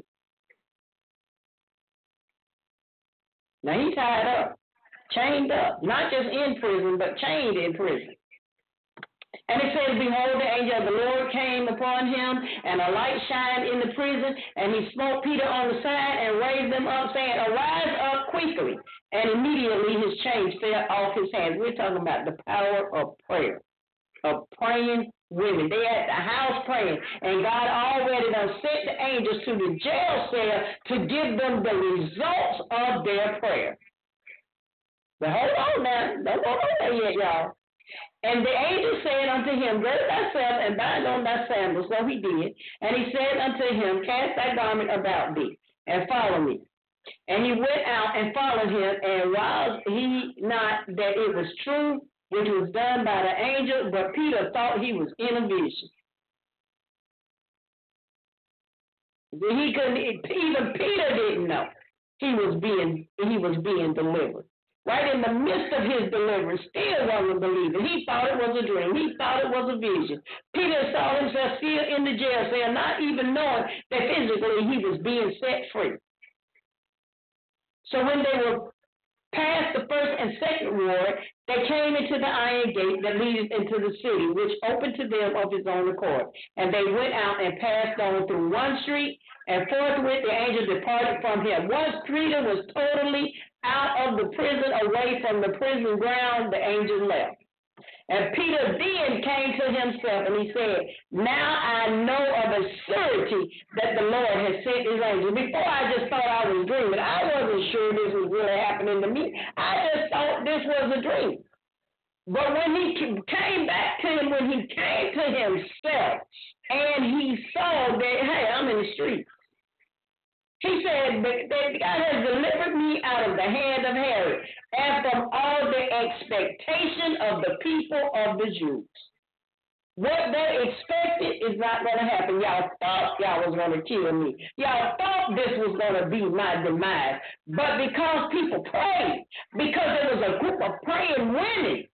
Now he tied up, chained up, not just in prison, but chained in prison. And it says, behold, the angel of the Lord came upon him, and a light shined in the prison, and he smote Peter on the side and raised him up, saying, arise up quickly. And immediately his chains fell off his hands. We're talking about the power of prayer, of praying women. They at the house praying, and God already done sent the angels to the jail cell to give them the results of their prayer. But hold on now. Don't go on there yet, y'all. And the angel said unto him, gird thyself and bind on thy sandals. So he did. And he said unto him, cast thy garment about thee, and follow me. And he went out and followed him, and wist he not that it was true, which was done by the angel, but Peter thought he was in a vision. Even Peter didn't know he was being delivered. right in the midst of his deliverance, still wasn't believing. He thought it was a dream. He thought it was a vision. Peter saw himself still in the jail cell, not even knowing that physically he was being set free. So when they were past the first and second ward, they came into the iron gate that leads into the city, which opened to them of his own accord. And they went out and passed on through one street, and forthwith the angel departed from him. Once Peter was totally out of the prison, away from the prison ground, the angel left. And Peter then came to himself, and he said, now I know of a surety that the Lord has sent his angel. Before I just thought I was dreaming. I wasn't sure this was really happening to me. I just thought this was a dream. But when he came back to him, when he came to himself, and he saw that, hey, I'm in the street. He said, that God has delivered me out of the hand of Herod and from all the expectation of the people of the Jews. What they expected is not going to happen. Y'all thought y'all was going to kill me. Y'all thought this was going to be my demise. But because people prayed, because there was a group of praying women,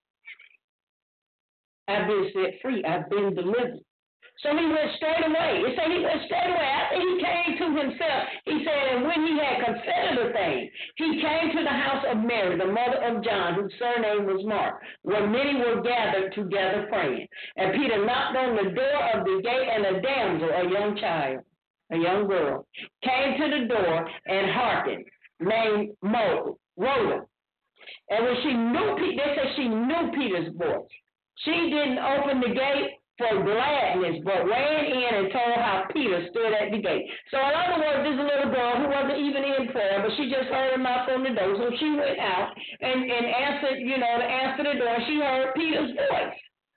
I've been set free. I've been delivered. So he went straight away. It said he went straight away. After he came to himself, he said, and when he had considered the thing, he came to the house of Mary, the mother of John, whose surname was Mark, where many were gathered together praying. And Peter knocked on the door of the gate, and a damsel, a young child, a young girl, came to the door and hearkened, named Rhoda. And when she knew, they said she knew Peter's voice. She didn't open the gate for gladness, but ran in and told how Peter stood at the gate. So in other words, this little girl who wasn't even in prayer, but she just heard him knock on the door. So she went out and answered, to answer the door. She heard Peter's voice.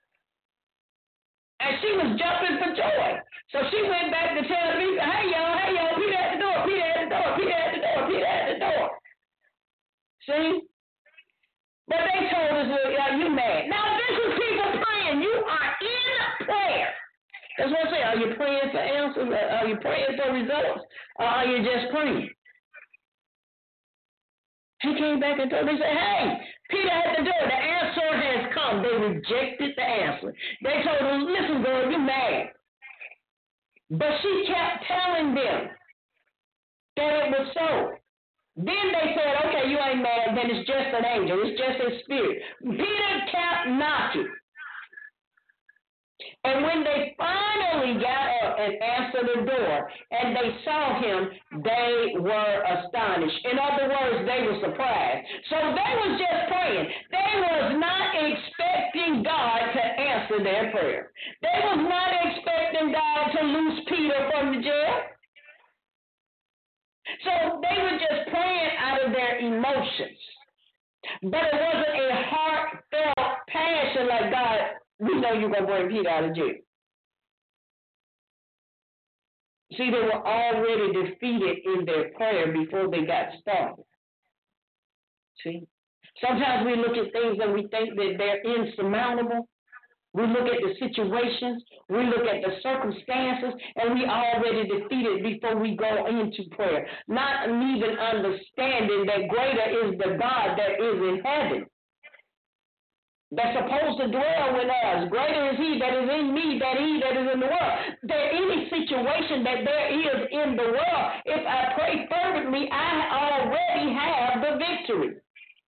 And she was jumping for joy. So she went back to tell the people, hey, y'all, Peter at the door, Peter at the door, Peter at the door, Peter at the door. See? But they told us, you mad. Now, this is people praying. You are in prayer. That's what I say. Are you praying for answers? Are you praying for results? Or are you just praying? He came back and told them, he said, hey, Peter at the door. The answer has come. They rejected the answer. They told him, listen, girl, you're mad. But she kept telling them that it was so. Then they said, okay, you ain't mad, then it's just an angel. It's just a spirit. Peter kept knocking. And when they finally got up and answered the door, and they saw him, they were astonished. In other words, they were surprised. So they was just praying. They was not expecting God to answer their prayer. They was not expecting God to loose Peter from the jail. So they were just praying out of their emotions. But it wasn't a heartfelt passion like, God, we know you're going to bring Peter out of jail. See, they were already defeated in their prayer before they got started. See? Sometimes we look at things and we think that they're insurmountable. We look at the situations, we look at the circumstances, and we already defeated before we go into prayer. Not even understanding that greater is the God that is in heaven, that's supposed to dwell with us. Greater is he that is in me than he that is in the world. That any situation that there is in the world, if I pray fervently, I already have the victory.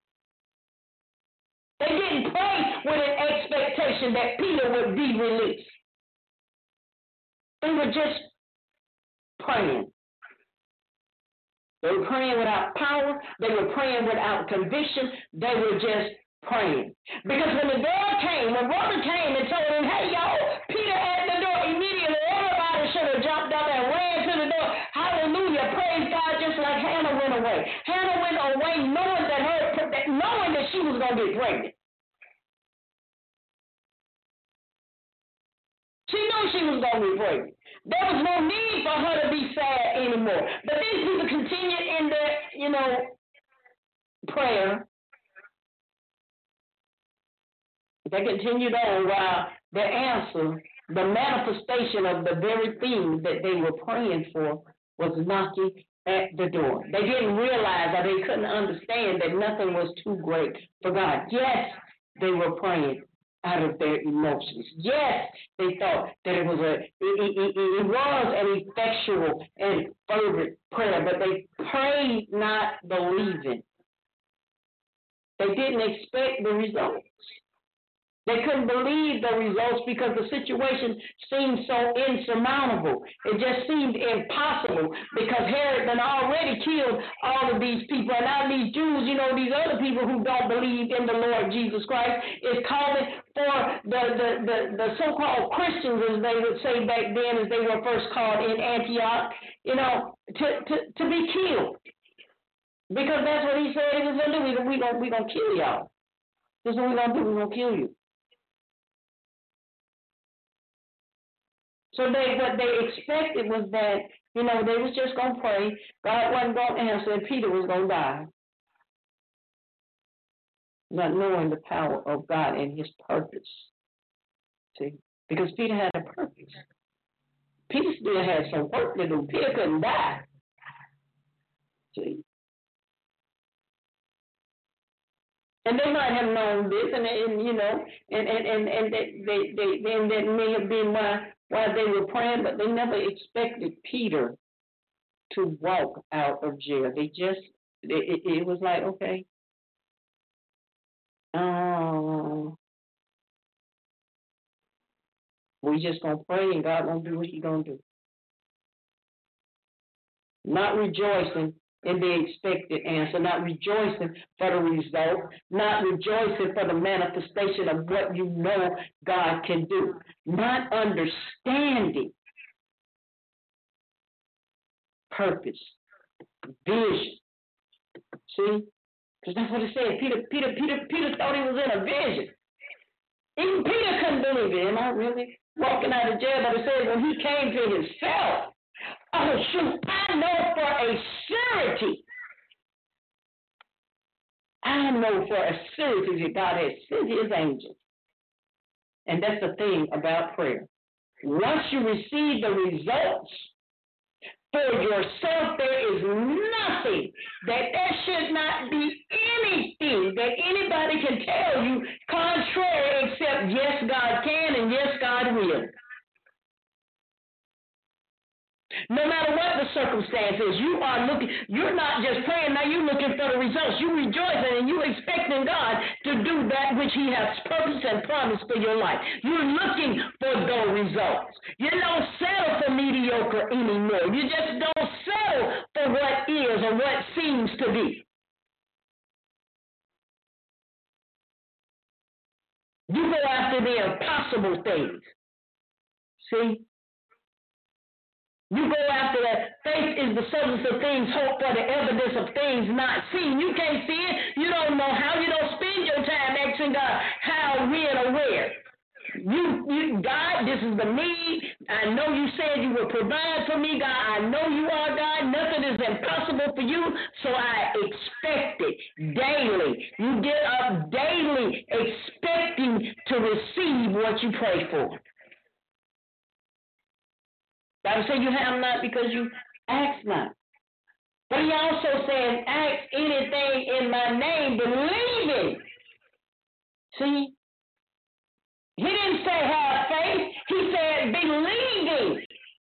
They didn't pray with an expectation that Peter would be released. They were just praying. They were praying without power. They were praying without conviction. They were just praying. Because when the door came, when Rhoda came and told him, hey, y'all, Peter at the door, immediately everybody should have jumped up and ran to the door. Hallelujah. Praise God, just like Hannah went away. Hannah went away knowing that she was going to get pregnant. She knew she was going to be pregnant. There was no need for her to be sad anymore. But these people continued in their, prayer. They continued on while the answer, the manifestation of the very thing that they were praying for, was knocking at the door. They didn't realize, or they couldn't understand that nothing was too great for God. Yes, they were praying out of their emotions. Yes, they thought that it was an effectual and fervent prayer, but they prayed not believing. They didn't expect the results. They couldn't believe the results because the situation seemed so insurmountable. It just seemed impossible because Herod had already killed all of these people. And now these Jews, these other people who don't believe in the Lord Jesus Christ, is calling for the so-called Christians, as they would say back then, as they were first called in Antioch, to be killed. Because that's what he said he was going to do. We're going to kill y'all. This is what we're going to do. We're going to kill you. So what they expected was that, they was just going to pray. God wasn't going to answer, and Peter was going to die. Not knowing the power of God and his purpose. See? Because Peter had a purpose. Peter still had some work to do. Peter couldn't die. See? And they might have known this, and that may have been why they were praying, but they never expected Peter to walk out of jail. They just, it was like, okay, we just gonna pray, and God gonna do what He gonna do. Not rejoicing in the expected answer, not rejoicing for the result, not rejoicing for the manifestation of what you know God can do, not understanding purpose, vision. See? Because that's what it said. Peter thought he was in a vision. Even Peter couldn't believe it. Am I really walking out of jail? But it says when he came to himself, oh, shoot, I know for a surety. I know for a surety that God has sent his angels. And that's the thing about prayer. Once you receive the results for yourself, there is nothing there should not be anything that anybody can tell you contrary except yes, God can and yes, God will. No matter what the circumstances, you're not just praying, now you're looking for the results. You're rejoicing and you're expecting God to do that which He has purposed and promised for your life. You're looking for those results. You don't settle for mediocre anymore. You just don't settle for what is or what seems to be. You go after the impossible things. See? You go after that. Faith is the substance of things hoped for, the evidence of things not seen. You can't see it. You don't know how. You don't spend your time asking God how, when, or where. God, this is the need. I know you said you would provide for me, God. I know you are God. Nothing is impossible for you, so I expect it daily. You get up daily expecting to receive what you pray for. Bible says you have not because you ask not. But He also says, ask anything in my name, believing. See? He didn't say have faith. He said believing.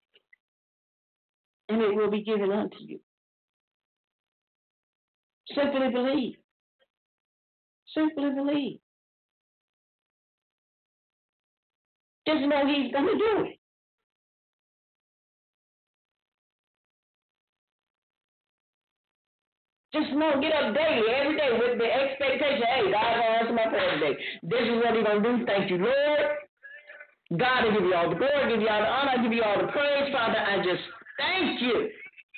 And it will be given unto you. Simply believe. Simply believe. Just know He's going to do it. Just know, get up daily, every day with the expectation, hey, God's going to answer my prayer today. This is what He's going to do. Thank you, Lord. God will give you all the glory, give you all the honor, give you all the praise. Father, I just thank you.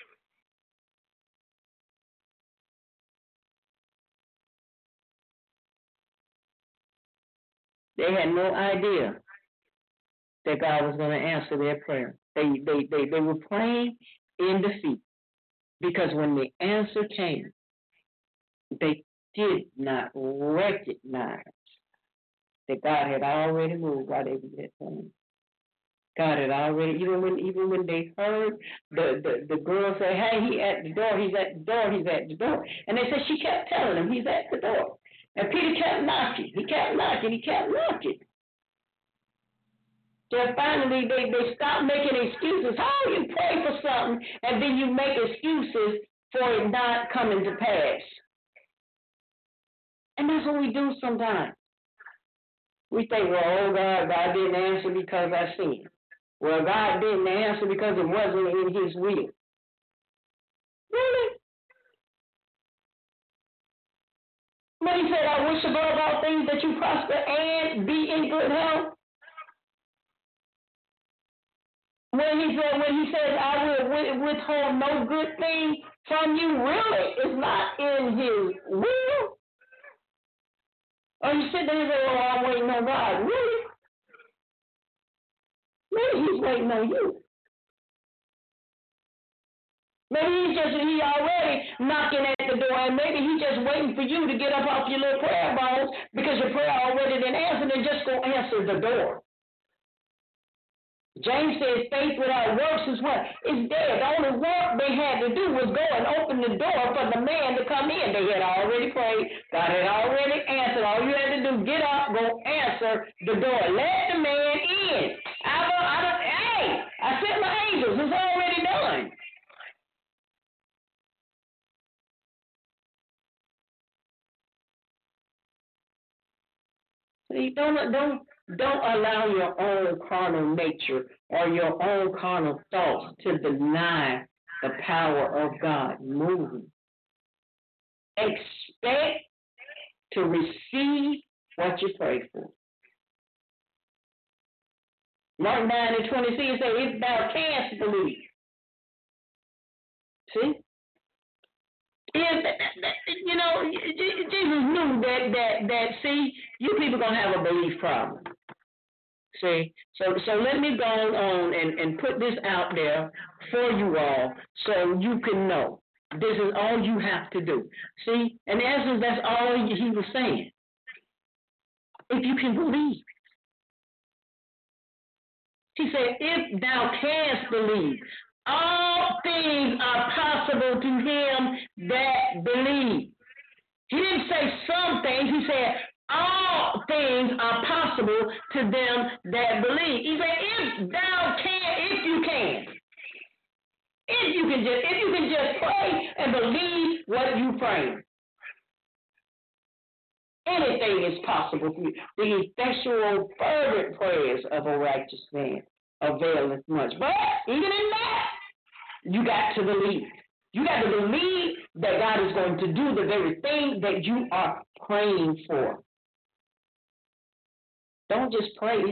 They had no idea that God was going to answer their prayer. They were praying in defeat. Because when the answer came, they did not recognize that God had already moved while they were yet praying. got it already. Even when they heard the girl say, "Hey, he at the door. He's at the door. He's at the door," and they said she kept telling him he's at the door, and Peter kept knocking. He kept knocking. He kept knocking. Then finally they stopped making excuses. How you pray for something and then you make excuses for it not coming to pass? And that's what we do sometimes. We think, well, oh God didn't answer because I sinned. Well, God didn't answer because it wasn't in His will. Really? When He said, I wish above all things that you prosper and be in good health. When he says, I will withhold no good thing from you, really, it's not in His will. Or you sit there and say, oh, I'm waiting on God. Really? Maybe He's waiting on you. Maybe he already knocking at the door, and maybe He's just waiting for you to get up off your little prayer bones because your prayer already been answered and just go answer the door. James says faith without works is what? It's dead. The only work they had to do was go and open the door for the man to come in. They had already prayed. God had already answered. All you had to do, get up, go answer the door. Let the man in. I sent my angels. It's already done. See, don't allow your own carnal nature or your own carnal thoughts to deny the power of God moving. Expect to receive what you pray for. Mark 9:26 says, if thou canst believe. See? Jesus knew that see, you people going to have a belief problem. See? So let me go on and put this out there for you all so you can know. This is all you have to do. See? In essence, that's all he was saying. If you can believe. He said, if thou canst believe, all things are possible to him that believe. He didn't say some things. He said, all things are possible to them that believe. He said, if you can just pray and believe what you pray. Anything is possible for you. The effectual, fervent prayers of a righteous man availeth much. But even in that, you got to believe. You got to believe that God is going to do the very thing that you are praying for. Don't just pray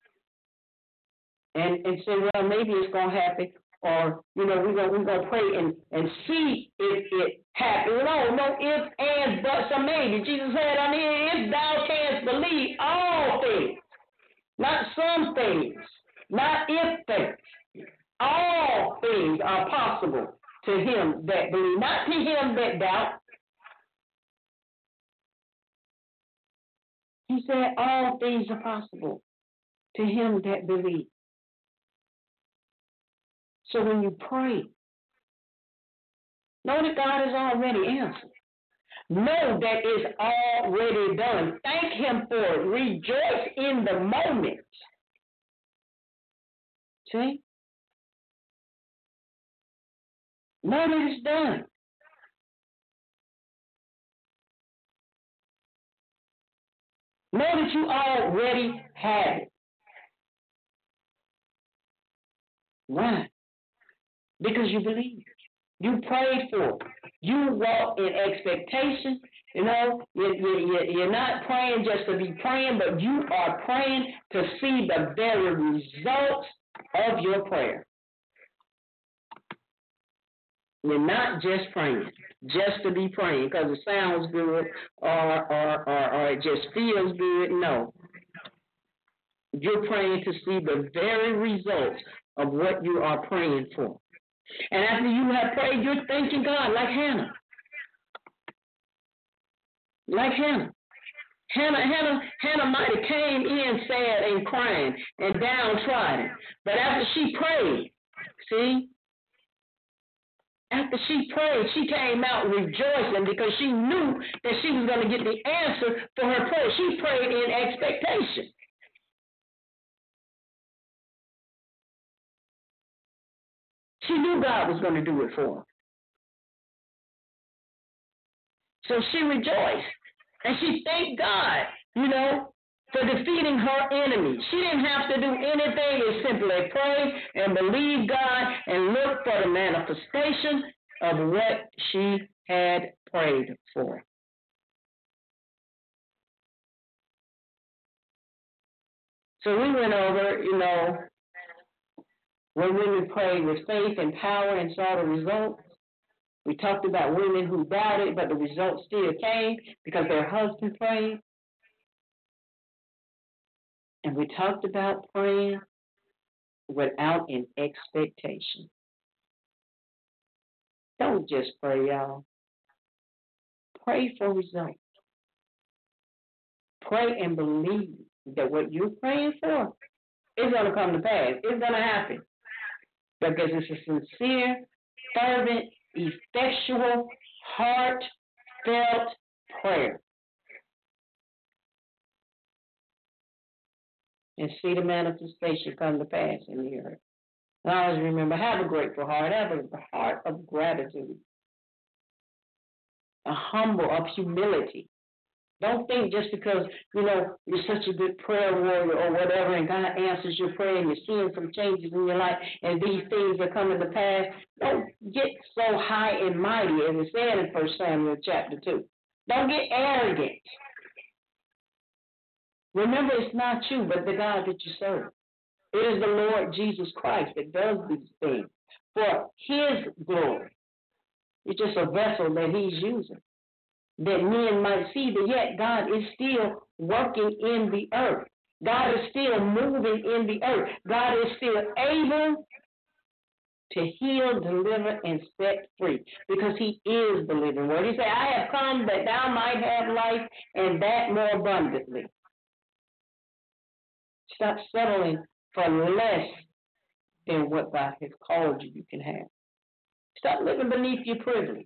and say, well, maybe it's going to happen, or, we're going to pray and see if it happens. No, if, and, but, so maybe. Jesus said, if thou canst believe, all things, not some things, not if things, all things are possible to him that believe, not to him that doubt. He said all things are possible to him that believes. So when you pray, know that God has already answered. Know that it's already done. Thank him for it. Rejoice in the moment. See? Know that it's done. Know that you already have it. Why? Because you believe. You prayed for it. You walk in expectation. You're not praying just to be praying, but you are praying to see the very results of your prayer. You're not just praying, just to be praying because it sounds good or it just feels good. No. You're praying to see the very results of what you are praying for. And after you have prayed, you're thanking God like Hannah. Like Hannah. Hannah might have came in sad and crying and downtrodden. But after she prayed, after she prayed, she came out rejoicing because she knew that she was going to get the answer for her prayer. She prayed in expectation. She knew God was going to do it for her. So she rejoiced. And she thanked God, for defeating her enemy. She didn't have to do anything but simply pray and believe God and look for the manifestation of what she had prayed for. So we went over, when women prayed with faith and power and saw the results. We talked about women who doubted, but the results still came because their husband prayed. And we talked about praying without an expectation. Don't just pray, y'all. Pray for results. Pray and believe that what you're praying for is going to come to pass. It's going to happen. Because it's a sincere, fervent, effectual, heartfelt prayer. And see the manifestation come to pass in the earth. And I always remember, have a grateful heart, have a heart of gratitude, a humble, of humility. Don't think just because, you're such a good prayer warrior or whatever, and God answers your prayer and you're seeing some changes in your life and these things are coming to pass. Don't get so high and mighty, as it said in 1 Samuel chapter 2. Don't get arrogant. Remember, it's not you, but the God that you serve. It is the Lord Jesus Christ that does these things for His glory. It's just a vessel that He's using, that men might see that yet God is still working in the earth. God is still moving in the earth. God is still able to heal, deliver, and set free because He is the living Word. He said, I have come that thou might have life and that more abundantly. Stop settling for less than what God has called you can have. Stop living beneath your privilege.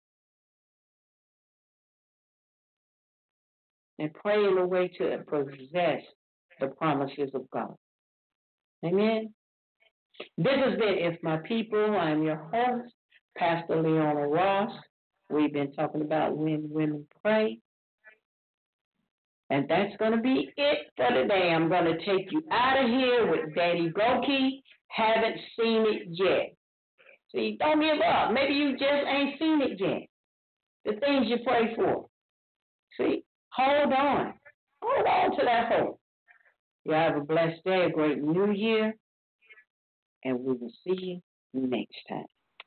And pray in a way to possess the promises of God. Amen? This has been If My People. I'm your host, Pastor Leona Ross. We've been talking about when women pray. And that's going to be it for today. I'm going to take you out of here with Daddy Goki. Haven't seen it yet. See, don't give up. Maybe you just ain't seen it yet. The things you pray for. See, hold on. Hold on to that hope. You have a blessed day, a great new year, and we will see you next time.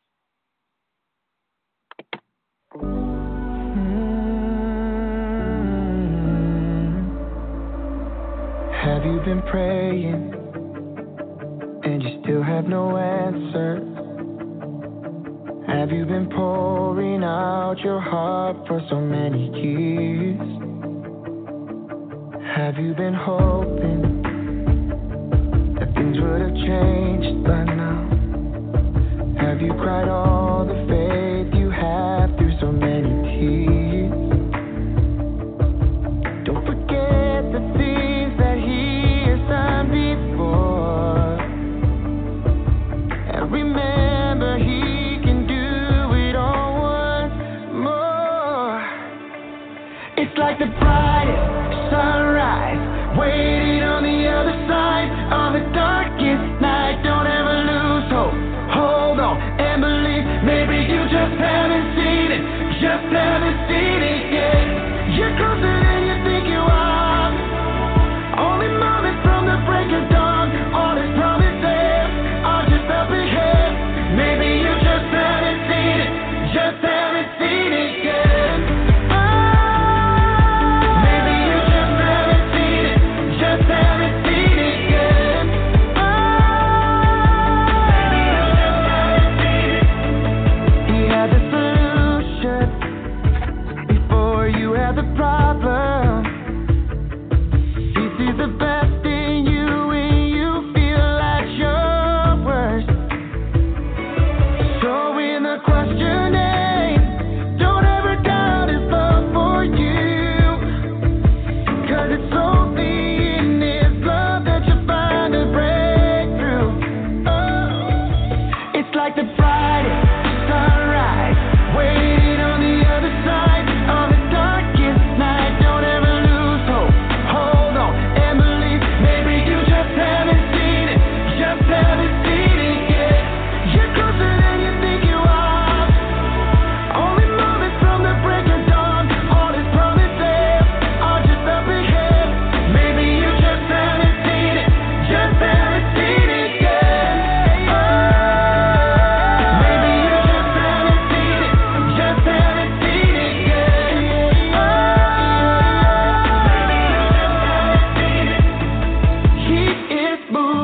Have you been praying and you still have no answer? Have you been pouring out your heart for so many years? Have you been hoping that things would have changed by now? Have you cried all the faith you have through so many tears? Don't forget the things that He has done before, and remember He can do it all once more. It's like the brightest sunrise waiting on the other side of the darkest night. Boom.